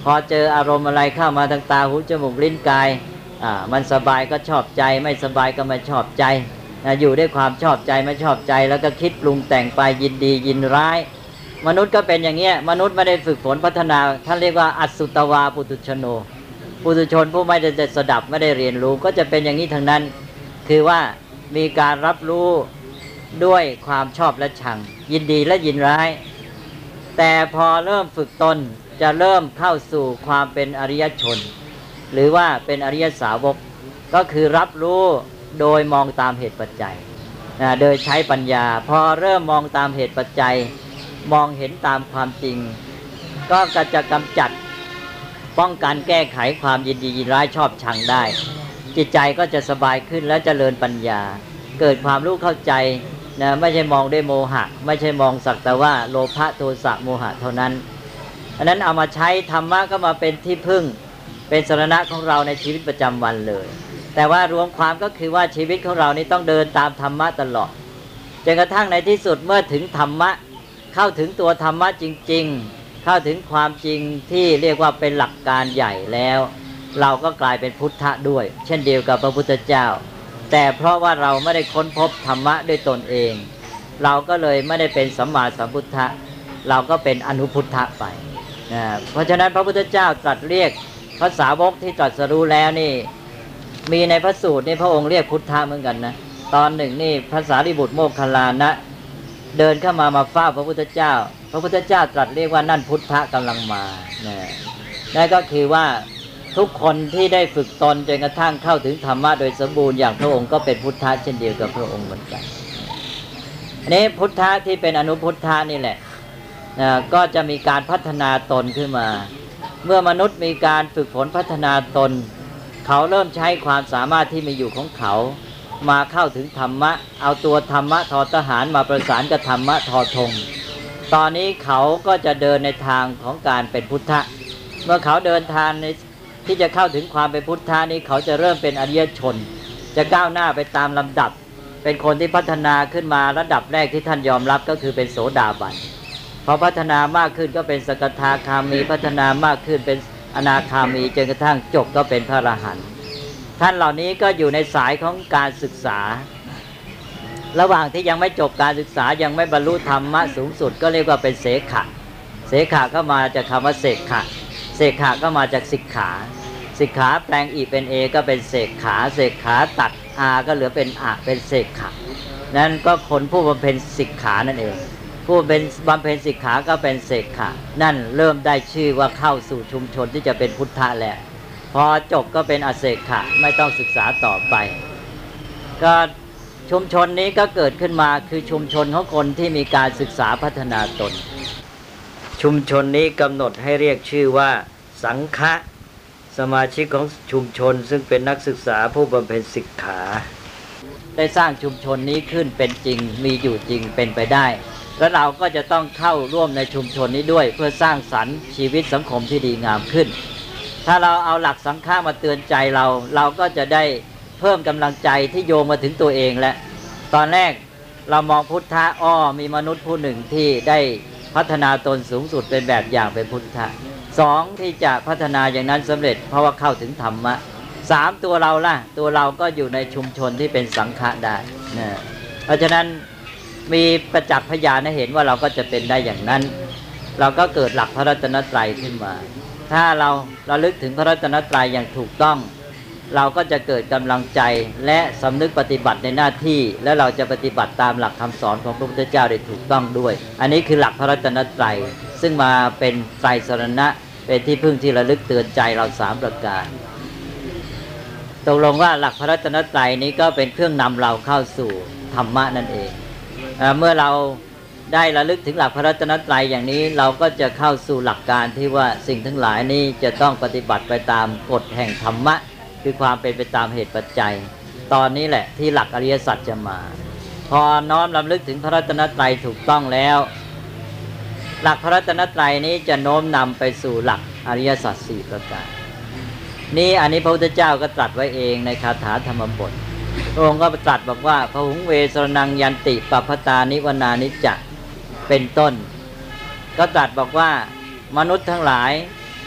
[SPEAKER 2] พอเจออารมณ์อะไรเข้ามาทางตาหูจมูกลิ้นกายมันสบายก็ชอบใจไม่สบายก็ไม่ชอบใจอยู่ด้วยความชอบใจไม่ชอบใจแล้วก็คิดปรุงแต่งไปยินดียินร้ายมนุษย์ก็เป็นอย่างเงี้ยมนุษย์ไม่ได้ฝึกฝนพัฒนาท่านเรียกว่าอัสสุตวาปุถุชโนปุถุชนผู้ไม่ได้สดับไม่ได้เรียนรู้ก็จะเป็นอย่างนี้ทั้งนั้นคือว่ามีการรับรู้ด้วยความชอบและชังยินดีและยินร้ายแต่พอเริ่มฝึกตนจะเริ่มเข้าสู่ความเป็นอริยชนหรือว่าเป็นอริยสาวกก็คือรับรู้โดยมองตามเหตุปัจจัยโดยใช้ปัญญาพอเริ่มมองตามเหตุปัจจัยมองเห็นตามความจริงก็จะกำจัดป้องกันแก้ไขความยินดียินร้ายชอบชังได้จิตใจก็จะสบายขึ้นและเจริญปัญญาเกิดความรู้เข้าใจไม่ใช่มองด้วยโมหะไม่ใช่มองสักแต่ว่าโลภะโทสะโมหะเท่านั้นอันนั้นเอามาใช้ธรรมะก็มาเป็นที่พึ่งเป็นสรณะของเราในชีวิตประจำวันเลยแต่ว่ารวมความก็คือว่าชีวิตของเรานี่ต้องเดินตามธรรมะตลอดจนกระทั่งในที่สุดเมื่อถึงธรรมะเข้าถึงตัวธรรมะจริงๆเข้าถึงความจริงที่เรียกว่าเป็นหลักการใหญ่แล้วเราก็กลายเป็นพุทธะด้วยเช่นเดียวกับพระพุทธเจ้าแต่เพราะว่าเราไม่ได้ค้นพบธรรมะด้วยตนเองเราก็เลยไม่ได้เป็นสัมมาสัมพุทธะเราก็เป็นอนุพุทธะไปเพราะฉะนั้นพระพุทธเจ้าตรัสเรียกพระสาวกที่ตรัสรู้แล้วนี่มีในพระสูตรนี่พระองค์เรียกพุทธะเหมือนกันนะตอนหนึ่งนี่พระสารีบุตรโมคคัลลานะเดินเข้ามาเฝ้าพระพุทธเจ้าพระพุทธเจ้าตรัสเรียกว่านั่นพุทธะกำลังมานั่นก็คือว่าทุกคนที่ได้ฝึกตนจนกระทั่งเข้าถึงธรรมะโดยสมบูรณ์อย่างพระองค์ก็เป็นพุทธะเช่นเดียวกับพระองค์เหมือนกันอันนี้พุทธะที่เป็นอนุพุทธะนี่แหละก็จะมีการพัฒนาตนขึ้นมาเมื่อมนุษย์มีการฝึกฝนพัฒนาตนเขาเริ่มใช้ความสามารถที่มีอยู่ของเขามาเข้าถึงธรรมะเอาตัวธรรมะทอทหารมาประสานกับธรรมะทอธงตอนนี้เขาก็จะเดินในทางของการเป็นพุทธะเมื่อเขาเดินทางในที่จะเข้าถึงความเป็นพุทธะนี้เขาจะเริ่มเป็นอริยชนจะก้าวหน้าไปตามลำดับเป็นคนที่พัฒนาขึ้นมาระดับแรกที่ท่านยอมรับก็คือเป็นโสดาบันพอพัฒนามากขึ้นก็เป็นสกทาคามีพัฒนามากขึ้นเป็นอนาคามีจนกระทั่งจบก็เป็นพระอรหันต์ท่านเหล่านี้ก็อยู่ในสายของการศึกษาระหว่างที่ยังไม่จบการศึกษายังไม่บรรลุธรรมะสูงสุดก็เรียกว่าเป็นเสขะเสขะก็มาจากคำว่าเสกขะเสกขะก็มาจากสิกขาสิกขาแปลงอีเป็นเอก็เป็นเสกขาเสกขาตัดอาก็เหลือเป็นอะเป็นเสกขะนั่นก็คนผู้บำเพ็ญสิกขานั่นเองผู้เป็นบำเพ็ญสิกขาก็เป็นเสกขะนั่นเริ่มได้ชื่อว่าเข้าสู่ชุมชนที่จะเป็นพุทธะแล้วพอจบก็เป็นอเสกขะไม่ต้องศึกษาต่อไปก็ชุมชนนี้ก็เกิดขึ้นมาคือชุมชนของคนที่มีการศึกษาพัฒนาตนชุมชนนี้กำหนดให้เรียกชื่อว่าสังฆะสมาชิกของชุมชนซึ่งเป็นนักศึกษาผู้บำเพ็ญสิกขาได้สร้างชุมชนนี้ขึ้นเป็นจริงมีอยู่จริงเป็นไปได้แล้วเราก็จะต้องเข้าร่วมในชุมชนนี้ด้วยเพื่อสร้างสรรค์ชีวิตสังคมที่ดีงามขึ้นถ้าเราเอาหลักสังฆะมาเตือนใจเราก็จะได้เพิ่มกำลังใจที่โยงมาถึงตัวเองและตอนแรกเรามองพุทธะมีมนุษย์ผู้หนึ่งที่ได้พัฒนาตนสูงสุดเป็นแบบอย่างเป็นพุทธะสองที่จะพัฒนาอย่างนั้นสำเร็จเพราะว่าเข้าถึงธรรมะสามตัวเราล่ะตัวเราก็อยู่ในชุมชนที่เป็นสังฆะได้นะเพราะฉะนั้นมีประจักษ์พยานให้เห็นว่าเราก็จะเป็นได้อย่างนั้นเราก็เกิดหลักพระรัตนตรัยขึ้นมาถ้าเราระลึกถึงพระรัตนตรัยอย่างถูกต้องเราก็จะเกิดกำลังใจและสำนึกปฏิบัติในหน้าที่และเราจะปฏิบัติตามหลักคำสอนของพระพุทธเจ้าได้ถูกต้องด้วยอันนี้คือหลักพระรัตนตรัยซึ่งมาเป็นไตรสรณะเป็นที่พึ่งที่ระลึกเตือนใจเรา3ประการตกลงว่าหลักพระรัตนตรัยนี้ก็เป็นเครื่องนำเราเข้าสู่ธรรมะนั่นเองเมื่อเราได้ระลึกถึงหลักพระรัตนตรัยอย่างนี้เราก็จะเข้าสู่หลักการที่ว่าสิ่งทั้งหลายนี้จะต้องปฏิบัติไปตามกฎแห่งธรรมะคือความเป็นไปตามเหตุปัจจัยตอนนี้แหละที่หลักอริยสัจจะมาพอน้อมรำลึกถึงพระรัตนตรัยถูกต้องแล้วหลักพระรัตนตรัยนี้จะโน้มนำไปสู่หลักอริยสัจ4ประการนี่อันนี้พระพุทธเจ้าก็ตรัสไว้เองในคาถาธรรมบทพระองค์ก็ตรัสบอกว่าพหุงเวสรนังยันติปัพพตานิวนานิจจะเป็นต้นก็ตรัสบอกว่ามนุษย์ทั้งหลาย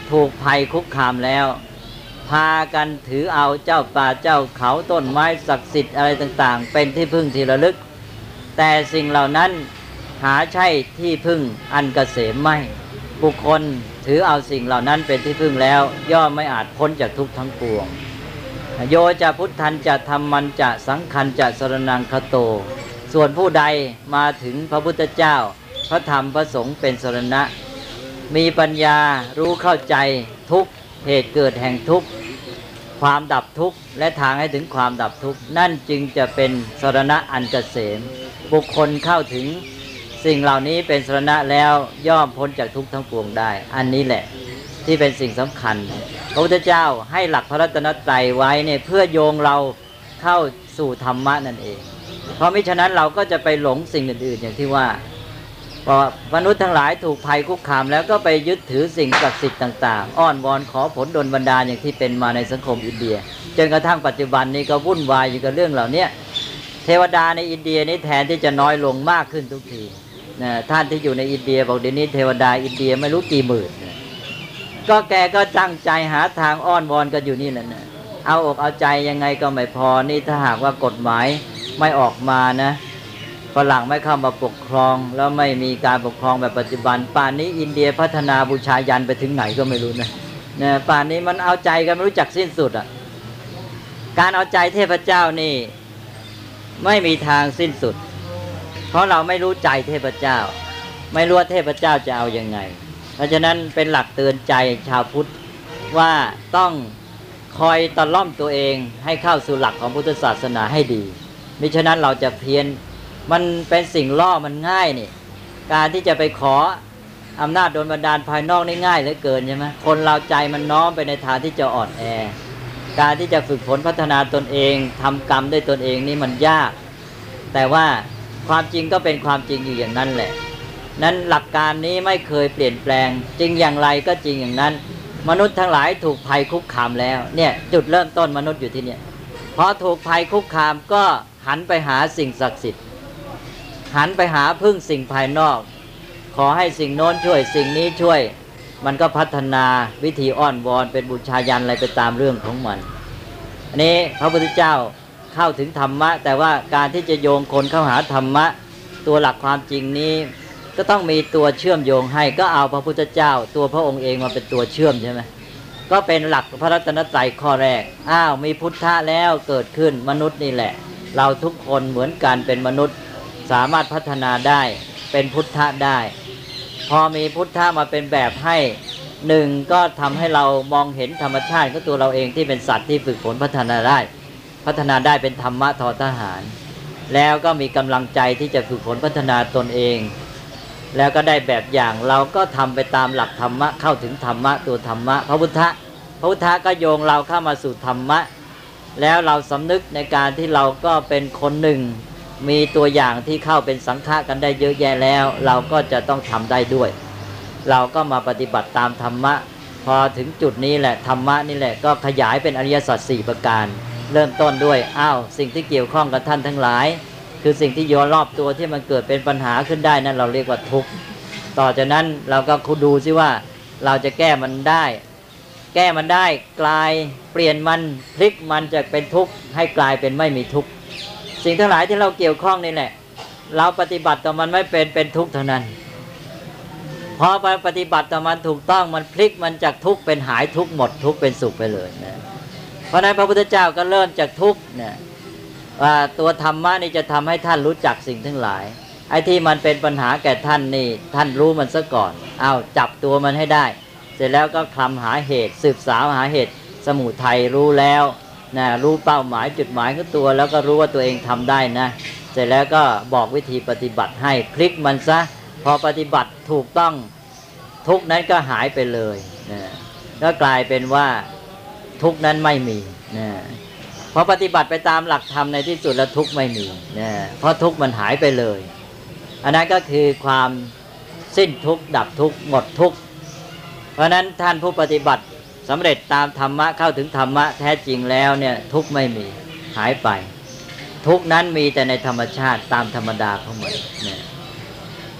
[SPEAKER 2] ถูกภัยคุกคามแล้วพากันถือเอาเจ้าป่าเจ้าเขาต้นไม้ศักดิ์สิทธิ์อะไรต่างๆเป็นที่พึ่งที่ระลึกแต่สิ่งเหล่านั้นหาใช่ที่พึ่งอันเกษมไม่บุคคลถือเอาสิ่งเหล่านั้นเป็นที่พึ่งแล้วย่อมไม่อาจพ้นจากทุกข์ทั้งปวงโยจะพุทธันจะธรรมันจะสังคันจะสรณังคโตส่วนผู้ใดมาถึงพระพุทธเจ้าพระธรรมพระสงฆ์เป็นสรณะมีปัญญารู้เข้าใจทุกข์เหตุเกิดแห่งทุกข์ความดับทุกข์และทางให้ถึงความดับทุกข์นั่นจึงจะเป็นสรณะอันเกษมบุคคลเข้าถึงสิ่งเหล่านี้เป็นสรณะแล้วย่อมพ้นจากทุกข์ทั้งปวงได้อันนี้แหละที่เป็นสิ่งสำคัญพระพุทธเจ้าให้หลักพระรัตนตรัยไว้เนี่ยเพื่อโยงเราเข้าสู่ธรรมะนั่นเองเพราะมิฉะนั้นเราก็จะไปหลงสิ่งอื่นๆอย่างที่ว่าพอมนุษย์ทั้งหลายถูกภัยคุกคามแล้วก็ไปยึดถือสิ่งศักดิ์สิทธิ์ต่างๆอ้อนวอนขอผลดลบันดาลอย่างที่เป็นมาในสังคมอินเดียจนกระทั่งปัจจุบันนี้ก็วุ่นวายอยู่กับเรื่องเหล่านี้เทวดาในอินเดียนี้แทนที่จะน้อยลงมากขึ้นทุกทีนะท่านที่อยู่ในอินเดียบอกเดี๋ยวนี้เทวดาอินเดียไม่รู้กี่หมื่นนะก็แกก็ตั้งใจหาทางอ้อนวอนกันอยู่นี่แหละนะเอาอกเอาใจยังไงก็ไม่พอนี่ถ้าหากว่ากฎหมายไม่ออกมานะฝรั่งไม่เข้ามาปกครองแล้วไม่มีการปกครองแบบปัจจุบันป่านนี้อินเดียพัฒนาบูชายันไปถึงไหนก็ไม่รู้นะป่านนี้มันเอาใจกันไม่รู้จักสิ้นสุดอ่ะการเอาใจเทพเจ้านี่ไม่มีทางสิ้นสุดเพราะเราไม่รู้ใจเทพเจ้าไม่รู้ว่าเทพเจ้าจะเอายังไงเพราะฉะนั้นเป็นหลักเตือนใจชาวพุทธว่าต้องคอยตะล่อมตัวเองให้เข้าสู่หลักของพุทธศาสนาให้ดีมิฉะนั้นเราจะเพี้ยนมันเป็นสิ่งล่อมันง่ายนี่การที่จะไปขออำนาจโดนบันดาลภายนอกนี่ง่ายเหลือเกินใช่ไหมคนเราใจมันน้อมไปในทางที่จะอ่อนแอการที่จะฝึกฝนพัฒนาตนเองทำกรรมด้วยตนเองนี่มันยากแต่ว่าความจริงก็เป็นความจริงอยู่อย่างนั้นแหละนั้นหลักการนี้ไม่เคยเปลี่ยนแปลงจริงอย่างไรก็จริงอย่างนั้นมนุษย์ทั้งหลายถูกภัยคุกคามแล้วเนี่ยจุดเริ่มต้นมนุษย์อยู่ที่เนี่ยพอถูกภัยคุกคามก็หันไปหาสิ่งศักดิ์สิทธิ์หันไปหาพึ่งสิ่งภายนอกขอให้สิ่งโน้นช่วยสิ่งนี้ช่วยมันก็พัฒนาวิธีอ้อนวอนเป็นบูชายันอะไรไปตามเรื่องของมันอันนี้พระพุทธเจ้าเข้าถึงธรรมะแต่ว่าการที่จะโยงคนเข้าหาธรรมะตัวหลักความจริงนี้ก็ต้องมีตัวเชื่อมโยงให้ก็เอาพระพุทธเจ้าตัวพระองค์เองมาเป็นตัวเชื่อมใช่ไหมก็เป็นหลักพระรัตนตรัยข้อแรกมีพุทธะแล้วเกิดขึ้นมนุษย์นี่แหละเราทุกคนเหมือนกันเป็นมนุษย์สามารถพัฒนาได้เป็นพุทธะได้พอมีพุทธะมาเป็นแบบให้หนึ่งก็ทำให้เรามองเห็นธรรมชาติของตัวเราเองที่เป็นสัตว์ที่ฝึกฝนพัฒนาได้เป็นธรรมะทอทหารแล้วก็มีกำลังใจที่จะฝึกฝนพัฒนาตนเองแล้วก็ได้แบบอย่างเราก็ทำไปตามหลักธรรมะเข้าถึงธรรมะตัวธรรมะพระพุทธะก็โยงเราเข้ามาสู่ธรรมะแล้วเราสำนึกในการที่เราก็เป็นคนหนึ่งมีตัวอย่างที่เข้าเป็นสังฆะกันได้เยอะแยะแล้วเราก็จะต้องทำได้ด้วยเราก็มาปฏิบัติตามธรรมะพอถึงจุดนี้แหละธรรมะนี่แหละก็ขยายเป็นอริยสัจ4ประการเริ่มต้นด้วยสิ่งที่เกี่ยวข้องกับท่านทั้งหลายคือสิ่งที่อยู่รอบตัวที่มันเกิดเป็นปัญหาขึ้นได้นั้นเราเรียกว่าทุกข์ต่อจากนั้นเราก็ดูซิว่าเราจะแก้มันได้กลายเปลี่ยนมันพลิกมันจากเป็นทุกข์ให้กลายเป็นไม่มีทุกข์สิ่งทั้งหลายที่เราเกี่ยวข้องนี่แหละเราปฏิบัติต่อมันไม่เป็นทุกข์เท่านั้นพอปฏิบัติต่อมันถูกต้องมันพลิกมันจากทุกข์เป็นหายทุกข์หมดทุกข์เป็นสุขไปเลยนะเพราะนั้นพระพุทธเจ้าก็เริ่มจากทุกข์นะว่าตัวธรรมะนี่จะทำให้ท่านรู้จักสิ่งทั้งหลายไอ้ที่มันเป็นปัญหาแก่ท่านนี่ท่านรู้มันซะก่อนจับตัวมันให้ได้เสร็จแล้วก็คลำหาเหตุสืบสาวหาเหตุสมุทัยรู้แล้วนะรู้เป้าหมายจุดหมายของตัวแล้วก็รู้ว่าตัวเองทำได้นะเสร็จแล้วก็บอกวิธีปฏิบัติให้พลิกมันซะพอปฏิบัติถูกต้องทุกนั้นก็หายไปเลยนะก็กลายเป็นว่าทุกนั้นไม่มีนะพอปฏิบัติไปตามหลักธรรมในที่สุดแล้วทุกข์ไม่มีนะเพราะทุกข์มันหายไปเลยอันนั้นก็คือความสิ้นทุกข์ดับทุกข์หมดทุกข์เพราะนั้นท่านผู้ปฏิบัติสำเร็จตามธรรมะเข้าถึงธรรมะแท้จริงแล้วเนี่ยทุกข์ไม่มีหายไปทุกข์นั้นมีแต่ในธรรมชาติตามธรรมดาของมันนะ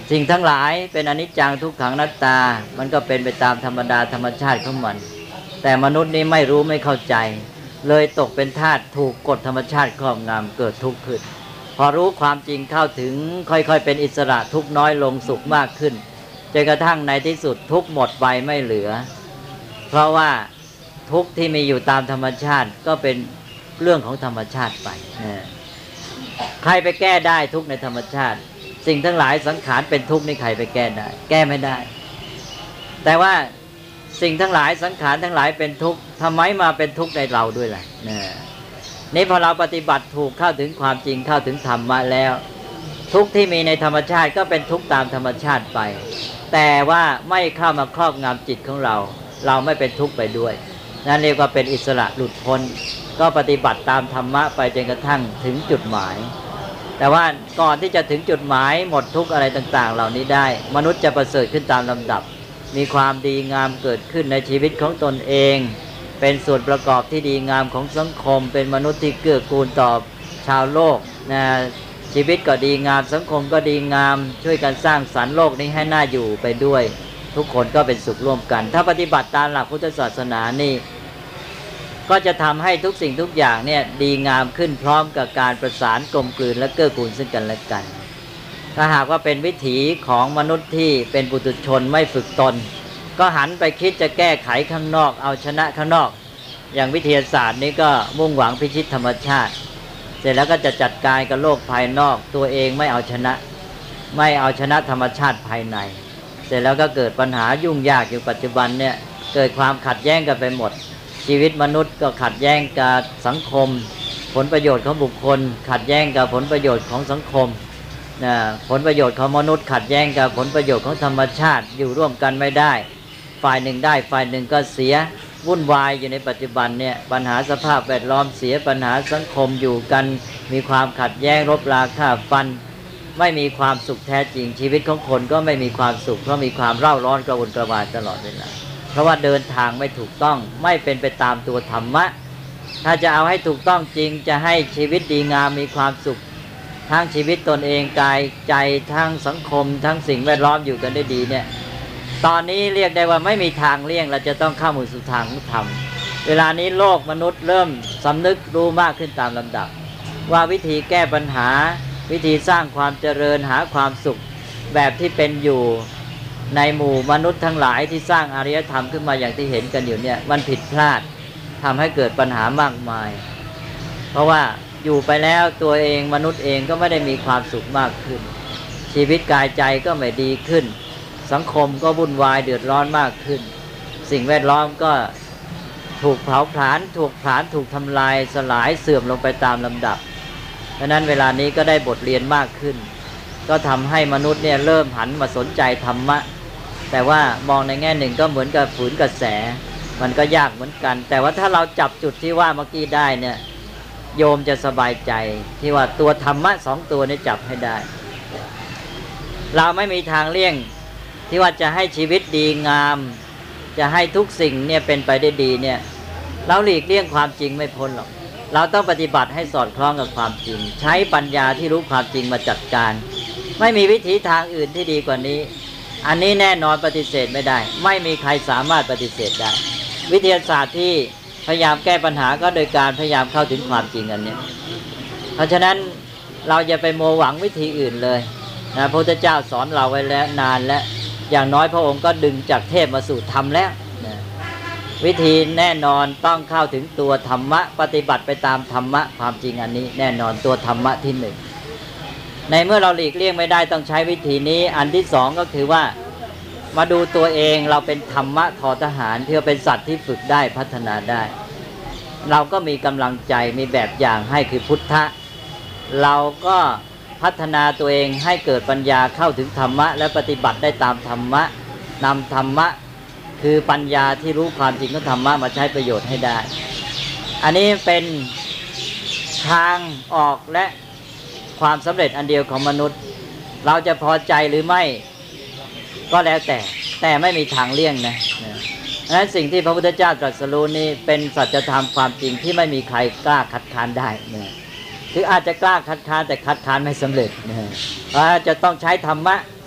[SPEAKER 2] สิ่งทั้งหลายเป็นอนิจจังทุกขังอนัตตามันก็เป็นไปตามธรรมดาธรรมชาติของมันแต่มนุษย์นี้ไม่รู้ไม่เข้าใจเลยตกเป็นทาสถูกกฎธรรมชาติครอบงำเกิดทุกข์ขึ้นพอรู้ความจริงเข้าถึงค่อยๆเป็นอิสระทุกข์น้อยลงสุขมากขึ้นจนกระทั่งในที่สุดทุกข์หมดไปไม่เหลือเพราะว่าทุกข์ที่มีอยู่ตามธรรมชาติก็เป็นเรื่องของธรรมชาติไปใครไปแก้ได้ทุกข์ในธรรมชาติสิ่งทั้งหลายสังขารเป็นทุกข์นี่ใครไปแก้ได้แก้ไม่ได้แต่ว่าสิ่งทั้งหลายสังขารทั้งหลายเป็นทุกข์ทำไมมาเป็นทุกข์ในเราด้วยล่ะนี่พอเราปฏิบัติถูกเข้าถึงความจริงเข้าถึงธรรมะแล้วทุกข์ที่มีในธรรมชาติก็เป็นทุกข์ตามธรรมชาติไปแต่ว่าไม่เข้ามาครอบงำจิตของเราไม่เป็นทุกข์ไปด้วยนั่นเรียกว่าเป็นอิสระหลุดพ้นก็ปฏิบัติตามธรรมะไปจนกระทั่งถึงจุดหมายแต่ว่าก่อนที่จะถึงจุดหมายหมดทุกข์อะไรต่างๆเหล่านี้ได้มนุษย์จะประเสริฐขึ้นตามลำดับมีความดีงามเกิดขึ้นในชีวิตของตนเองเป็นส่วนประกอบที่ดีงามของสังคมเป็นมนุษย์ที่เกื้อกูลต่อชาวโลกนะชีวิตก็ดีงามสังคมก็ดีงามช่วยกันสร้างสรรค์โลกนี้ให้น่าอยู่ไปด้วยทุกคนก็เป็นสุขร่วมกันถ้าปฏิบัติตามหลักพุทธศาสนานี่ก็จะทำให้ทุกสิ่งทุกอย่างเนี่ยดีงามขึ้นพร้อมกับการประสานกลมกลืนและเกื้อกูลซึ่งกันและกันถ้าหากว่าเป็นวิถีของมนุษย์ที่เป็นปุถุชนไม่ฝึกตนก็หันไปคิดจะแก้ไขข้างนอกเอาชนะข้างนอกอย่างวิทยาศาสตร์นี้ก็มุ่งหวังพิชิตธรรมชาติเสร็จแล้วก็จะจัดการกับโลกภายนอกตัวเองไม่เอาชนะธรรมชาติภายในเสร็จแล้วก็เกิดปัญหายุ่งยากอยู่ปัจจุบันเนี่ยเกิดความขัดแย้งกันไปหมดชีวิตมนุษย์ก็ขัดแย้งกับสังคมผลประโยชน์ของบุคคลขัดแย้งกับผลประโยชน์ของสังคมผลประโยชน์ของมนุษย์ขัดแย้งกับผลประโยชน์ของธรรมชาติอยู่ร่วมกันไม่ได้ฝ่ายหนึ่งได้ฝ่ายหนึ่งก็เสียวุ่นวายอยู่ในปัจจุบันเนี่ยปัญหาสภาพแวดล้อมเสียปัญหาสังคมอยู่กันมีความขัดแย้งรบราฆ่าฟันไม่มีความสุขแท้จริงชีวิตของคนก็ไม่มีความสุขเพราะมีความเร่าร้อนกระวนกระวายตลอดเวลาเพราะว่าเดินทางไม่ถูกต้องไม่เป็นไปตามตัวธรรมะถ้าจะเอาให้ถูกต้องจริงจะให้ชีวิตดีงามมีความสุขทั้งชีวิตตนเองกายใจทั้งสังคมทั้งสิ่งแวดล้อมอยู่กันได้ดีเนี่ยตอนนี้เรียกได้ว่าไม่มีทางเลี่ยงเราจะต้องเข้าสู่ทางของธรรมเวลานี้โลกมนุษย์เริ่มสำนึกรู้มากขึ้นตามลำดับว่าวิธีแก้ปัญหาวิธีสร้างความเจริญหาความสุขแบบที่เป็นอยู่ในหมู่มนุษย์ทั้งหลายที่สร้างอารยธรรมขึ้นมาอย่างที่เห็นกันอยู่เนี่ยมันผิดพลาดทำให้เกิดปัญหามากมายเพราะว่าอยู่ไปแล้วตัวเองมนุษย์เองก็ไม่ได้มีความสุขมากขึ้นชีวิตกายใจก็ไม่ดีขึ้นสังคมก็วุ่นวายเดือดร้อนมากขึ้นสิ่งแวดล้อมก็ถูกเผาผลาญถูกทำลายสลายเสื่อมลงไปตามลำดับดังนั้นเวลานี้ก็ได้บทเรียนมากขึ้นก็ทำให้มนุษย์เนี่ยเริ่มหันมาสนใจธรรมะแต่ว่ามองในแง่หนึ่งก็เหมือนกับฝืนกระแสมันก็ยากเหมือนกันแต่ว่าถ้าเราจับจุดที่ว่าเมื่อกี้ได้เนี่ยโยมจะสบายใจที่ว่าตัวธรรมะสองตัวนี้จับให้ได้เราไม่มีทางเลี่ยงที่ว่าจะให้ชีวิตดีงามจะให้ทุกสิ่งเนี่ยเป็นไปได้ดีเนี่ยเราหลีกเลี่ยงความจริงไม่พ้นหรอกเราต้องปฏิบัติให้สอดคล้องกับความจริงใช้ปัญญาที่รู้ความจริงมาจัดการไม่มีวิธีทางอื่นที่ดีกว่านี้อันนี้แน่นอนปฏิเสธไม่ได้ไม่มีใครสามารถปฏิเสธได้วิทยาศาสตร์ที่พยายามแก้ปัญหาก็โดยการพยายามเข้าถึงความจริงอันนี้เพราะฉะนั้นเราอย่าไปโมหวังวิธีอื่นเลยนะพระพุทธเจ้าสอนเราไว้แล้วนานแล้วอย่างน้อยพระองค์ก็ดึงจากเทพมาสู่ธรรมแล้วนะวิธีแน่นอนต้องเข้าถึงตัวธรรมะปฏิบัติไปตามธรรมะความจริงอันนี้แน่นอนตัวธรรมะที่หนึ่งในเมื่อเราหลีกเลี่ยงไม่ได้ต้องใช้วิธีนี้อันที่สองก็คือว่ามาดูตัวเองเราเป็นธรรมะทอทหารที่เป็นสัตว์ที่ฝึกได้พัฒนาได้เราก็มีกำลังใจมีแบบอย่างให้คือพุทธะเราก็พัฒนาตัวเองให้เกิดปัญญาเข้าถึงธรรมะและปฏิบัติได้ตามธรรมะนำธรรมะคือปัญญาที่รู้ความจริงของธรรมะมาใช้ประโยชน์ให้ได้อันนี้เป็นทางออกและความสำเร็จอันเดียวของมนุษย์เราจะพอใจหรือไม่ก็แล้วแต่ไม่มีทางเลี่ยงนะดังนั้นสิ่งที่พระพุทธเจ้าตรัสรู้นี่เป็นสัจธรรมความจริงที่ไม่มีใครกล้าคัดค้านได้นะคืออาจจะกล้าคัดค้านแต่คัดค้านไม่สำเร็จนะจะต้องใช้ธรรมะ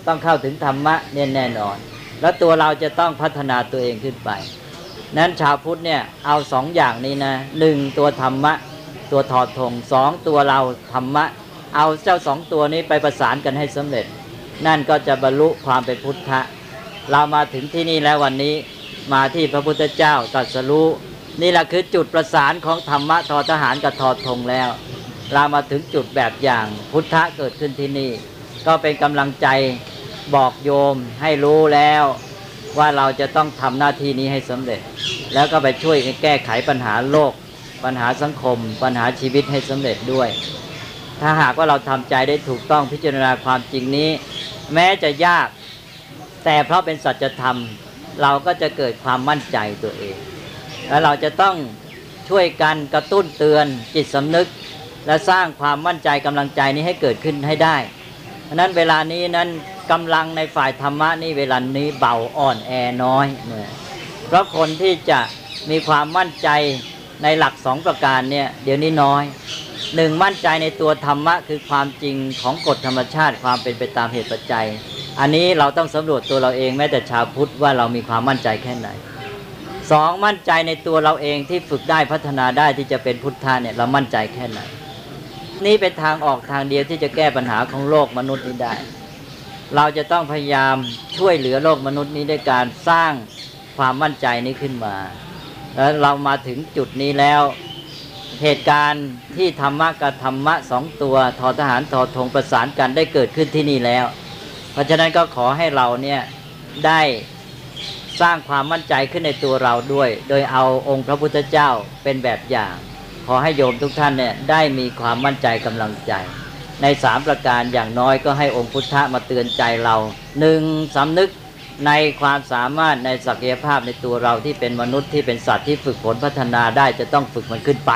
[SPEAKER 2] ต้องเข้าถึงธรรมะเนี่ยแน่นอนแล้วตัวเราจะต้องพัฒนาตัวเองขึ้นไปนั้นชาวพุทธเนี่ยเอาสองอย่างนี้นะหนึ่งตัวธรรมะตัวถอดธงสองตัวเราธรรมะเอาเจ้าสองตัวนี้ไปประสานกันให้สำเร็จนั่นก็จะบรรลุความเป็นพุทธะเรามาถึงที่นี่แล้ววันนี้มาที่พระพุทธเจ้าตรัสรู้นี่แหละคือจุดประสานของธรรมะทอทหารกับถอดธงแล้วเรามาถึงจุดแบบอย่างพุทธะเกิดขึ้นที่นี่ก็เป็นกำลังใจบอกโยมให้รู้แล้วว่าเราจะต้องทำหน้าที่นี้ให้สำเร็จแล้วก็ไปช่วยแก้ไขปัญหาโลกปัญหาสังคมปัญหาชีวิตให้สำเร็จด้วยถ้าหากว่าเราทำใจได้ถูกต้องพิจารณาความจริงนี้แม้จะยากแต่เพราะเป็นสัจธรรมเราก็จะเกิดความมั่นใจตัวเองและเราจะต้องช่วยกันกระตุ้นเตือนจิตสำนึกและสร้างความมั่นใจกำลังใจนี้ให้เกิดขึ้นให้ได้เพราะนั้นเวลานี้นั้นกำลังในฝ่ายธรรมะนี่เวลานี้เบาอ่อนแอน้อยเนี่ยเพราะคนที่จะมีความมั่นใจในหลักสองประการเนี่ยเดี๋ยวนี้น้อยหนึ่งมั่นใจในตัวธรรมะคือความจริงของกฎธรรมชาติความเป็นไปตามเหตุปัจจัยอันนี้เราต้องสำรวจตัวเราเองแม้แต่ชาวพุทธว่าเรามีความมั่นใจแค่ไหนสองมั่นใจในตัวเราเองที่ฝึกได้พัฒนาได้ที่จะเป็นพุทธะเนี่ยเรามั่นใจแค่ไหนนี่เป็นทางออกทางเดียวที่จะแก้ปัญหาของโลกมนุษย์นี้ได้เราจะต้องพยายามช่วยเหลือโลกมนุษย์นี้ด้วยการสร้างความมั่นใจนี้ขึ้นมาแล้วเรามาถึงจุดนี้แล้วเหตุการณ์ที่ธรรมะกับธรรมะสองตัวทอทหารทอธงประสานกันได้เกิดขึ้นที่นี่แล้วเพราะฉะนั้นก็ขอให้เราเนี่ยได้สร้างความมั่นใจขึ้นในตัวเราด้วยโดยเอาองค์พระพุทธเจ้าเป็นแบบอย่างขอให้โยมทุกท่านเนี่ยได้มีความมั่นใจกำลังใจใน3ประการอย่างน้อยก็ให้องค์พุทธะมาเตือนใจเรา1สำนึกในความสามารถในศักยภาพในตัวเราที่เป็นมนุษย์ที่เป็นสัตว์ที่ฝึกฝนพัฒนาได้จะต้องฝึกมันขึ้นไป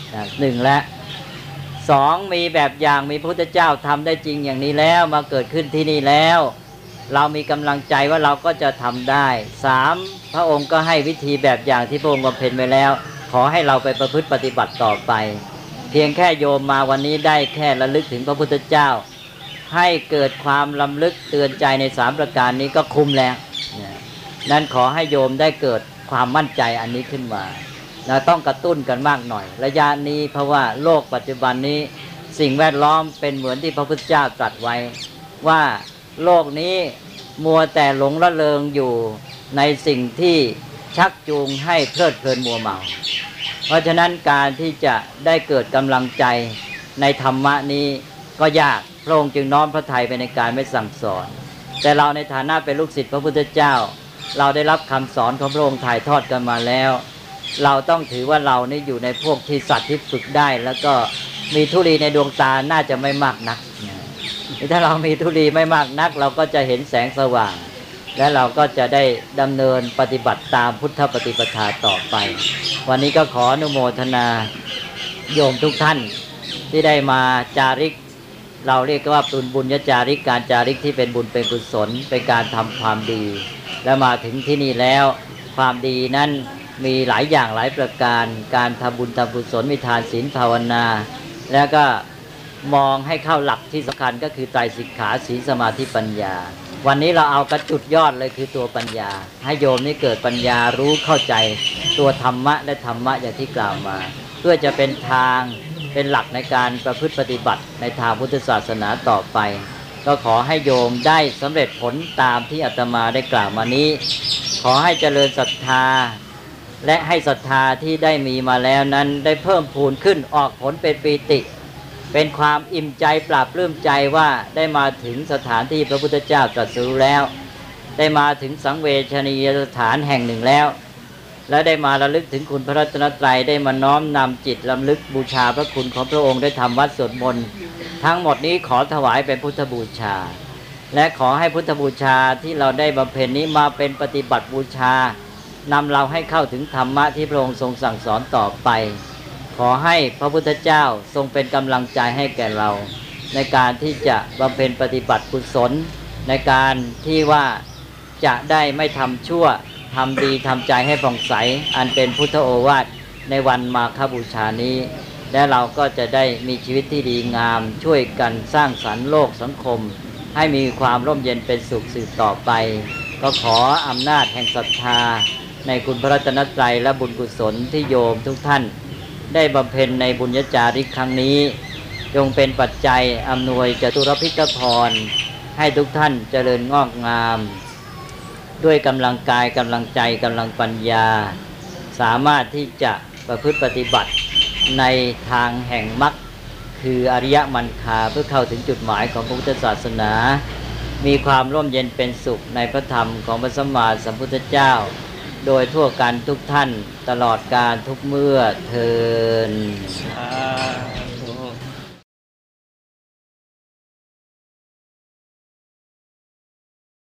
[SPEAKER 2] 1และ2มีแบบอย่างมีพระพุทธเจ้าทำได้จริงอย่างนี้แล้วมาเกิดขึ้นที่นี่แล้วเรามีกำลังใจว่าเราก็จะทำได้3พระองค์ก็ให้วิธีแบบอย่างที่พระองค์บำเพ็ญไว้แล้วขอให้เราไปประพฤติปฏิบัติต่อไปเพียงแค่โยมมาวันนี้ได้แค่ระลึกถึงพระพุทธเจ้าให้เกิดความลำลึกเตือนใจใน3ประการนี้ก็คุ้มแล้วนั้นขอให้โยมได้เกิดความมั่นใจอันนี้ขึ้นมาต้องกระตุ้นกันมากหน่อยระยะนี้เพราะว่าโลกปัจจุบันนี้สิ่งแวดล้อมเป็นเหมือนที่พระพุทธเจ้าตรัสไว้ว่าโลกนี้มัวแต่หลงละเลงอยู่ในสิ่งที่ชักจูงให้เพลิดเพลินมัวเมาเพราะฉะนั้นการที่จะได้เกิดกำลังใจในธรรมะนี้ก็ยากพระองค์จึงน้อมพระทัยไปในการไม่สั่งสอนแต่เราในฐานะเป็นลูกศิษย์พระพุทธเจ้าเราได้รับคำสอนของพระองค์ถ่ายทอดกันมาแล้วเราต้องถือว่าเรานี่อยู่ในพวกที่สัตว์ที่ฝึกได้แล้วก็มีธุลีในดวงตาน่าจะไม่มากนักถ้าเรามีธุลีไม่มากนักเราก็จะเห็นแสงสว่างและเราก็จะได้ดำเนินปฏิบัติตามพุทธปฏิปทาต่อไปวันนี้ก็ขออนุโมทนาโยมทุกท่านที่ได้มาจาริกเราเรียกว่าบุญญจาริกการจาริกที่เป็นบุญเป็นกุศลเป็นการทำความดีและมาถึงที่นี่แล้วความดีนั้นมีหลายอย่างหลายประการการทำบุญทำกุศลมีทานศีลภาวนาแล้วก็มองให้เข้าหลักที่สำคัญก็คือไตรสิกขาศีลสมาธิปัญญาวันนี้เราเอากระจุดยอดเลยคือตัวปัญญาให้โยมนี่เกิดปัญญารู้เข้าใจตัวธรรมะและธรรมะอย่างที่กล่าวมาเพื่อจะเป็นทางเป็นหลักในการประพฤติปฏิบัติในทางพุทธศาสนาต่อไปก็ขอให้โยมได้สำเร็จผลตามที่อาตมาได้กล่าวมานี้ขอให้เจริญศรัทธาและให้ศรัทธาที่ได้มีมาแล้วนั้นได้เพิ่มพูนขึ้นออกผลเป็นปีติเป็นความอิ่มใจปราบปลื้มใจว่าได้มาถึงสถานที่พระพุทธเจ้าตรัสรู้แล้วได้มาถึงสังเวชนียสถานแห่งหนึ่งแล้วและได้มาระลึกถึงคุณพระรัตนตรัยได้มาน้อมนำจิตรำลึกบูชาพระคุณของพระองค์ได้ทำวัดสวดมนต์ทั้งหมดนี้ขอถวายเป็นพุทธบูชาและขอให้พุทธบูชาที่เราได้บำเพ็ญนี้มาเป็นปฏิบัติบูชานำเราให้เข้าถึงธรรมะที่พระองค์ทรงสั่งสอนต่อไปขอให้พระพุทธเจ้าทรงเป็นกำลังใจให้แก่เราในการที่จะบำเพ็ญปฏิบัติกุศลในการที่ว่าจะได้ไม่ทำชั่วทำดีทำใจให้ผ่องใสอันเป็นพุทธโอวาทในวันมาฆบูชานี้และเราก็จะได้มีชีวิตที่ดีงามช่วยกันสร้างสรรค์โลกสังคมให้มีความร่มเย็นเป็นสุขสืบต่อไปก็ขออำนาจแห่งศรัทธาในคุณพระรัตนตรัยและบุญกุศลที่โยมทุกท่านได้บำเพ็ญในบุญญาจาริกครั้งนี้จงเป็นปัจจัยอำนวยจตุรพิทพรให้ทุกท่านเจริญงอกงามด้วยกำลังกายกำลังใจกำลังปัญญาสามารถที่จะประพฤติปฏิบัติในทางแห่งมรรคคืออริยมรรคาเพื่อเข้าถึงจุดหมายของพระพุทธศาสนามีความร่มเย็นเป็นสุขในพระธรรมของพระสัมมาสัมพุทธเจ้าโดยทั่วกันทุกท่านตลอดกาลทุกเมื่อเทอญ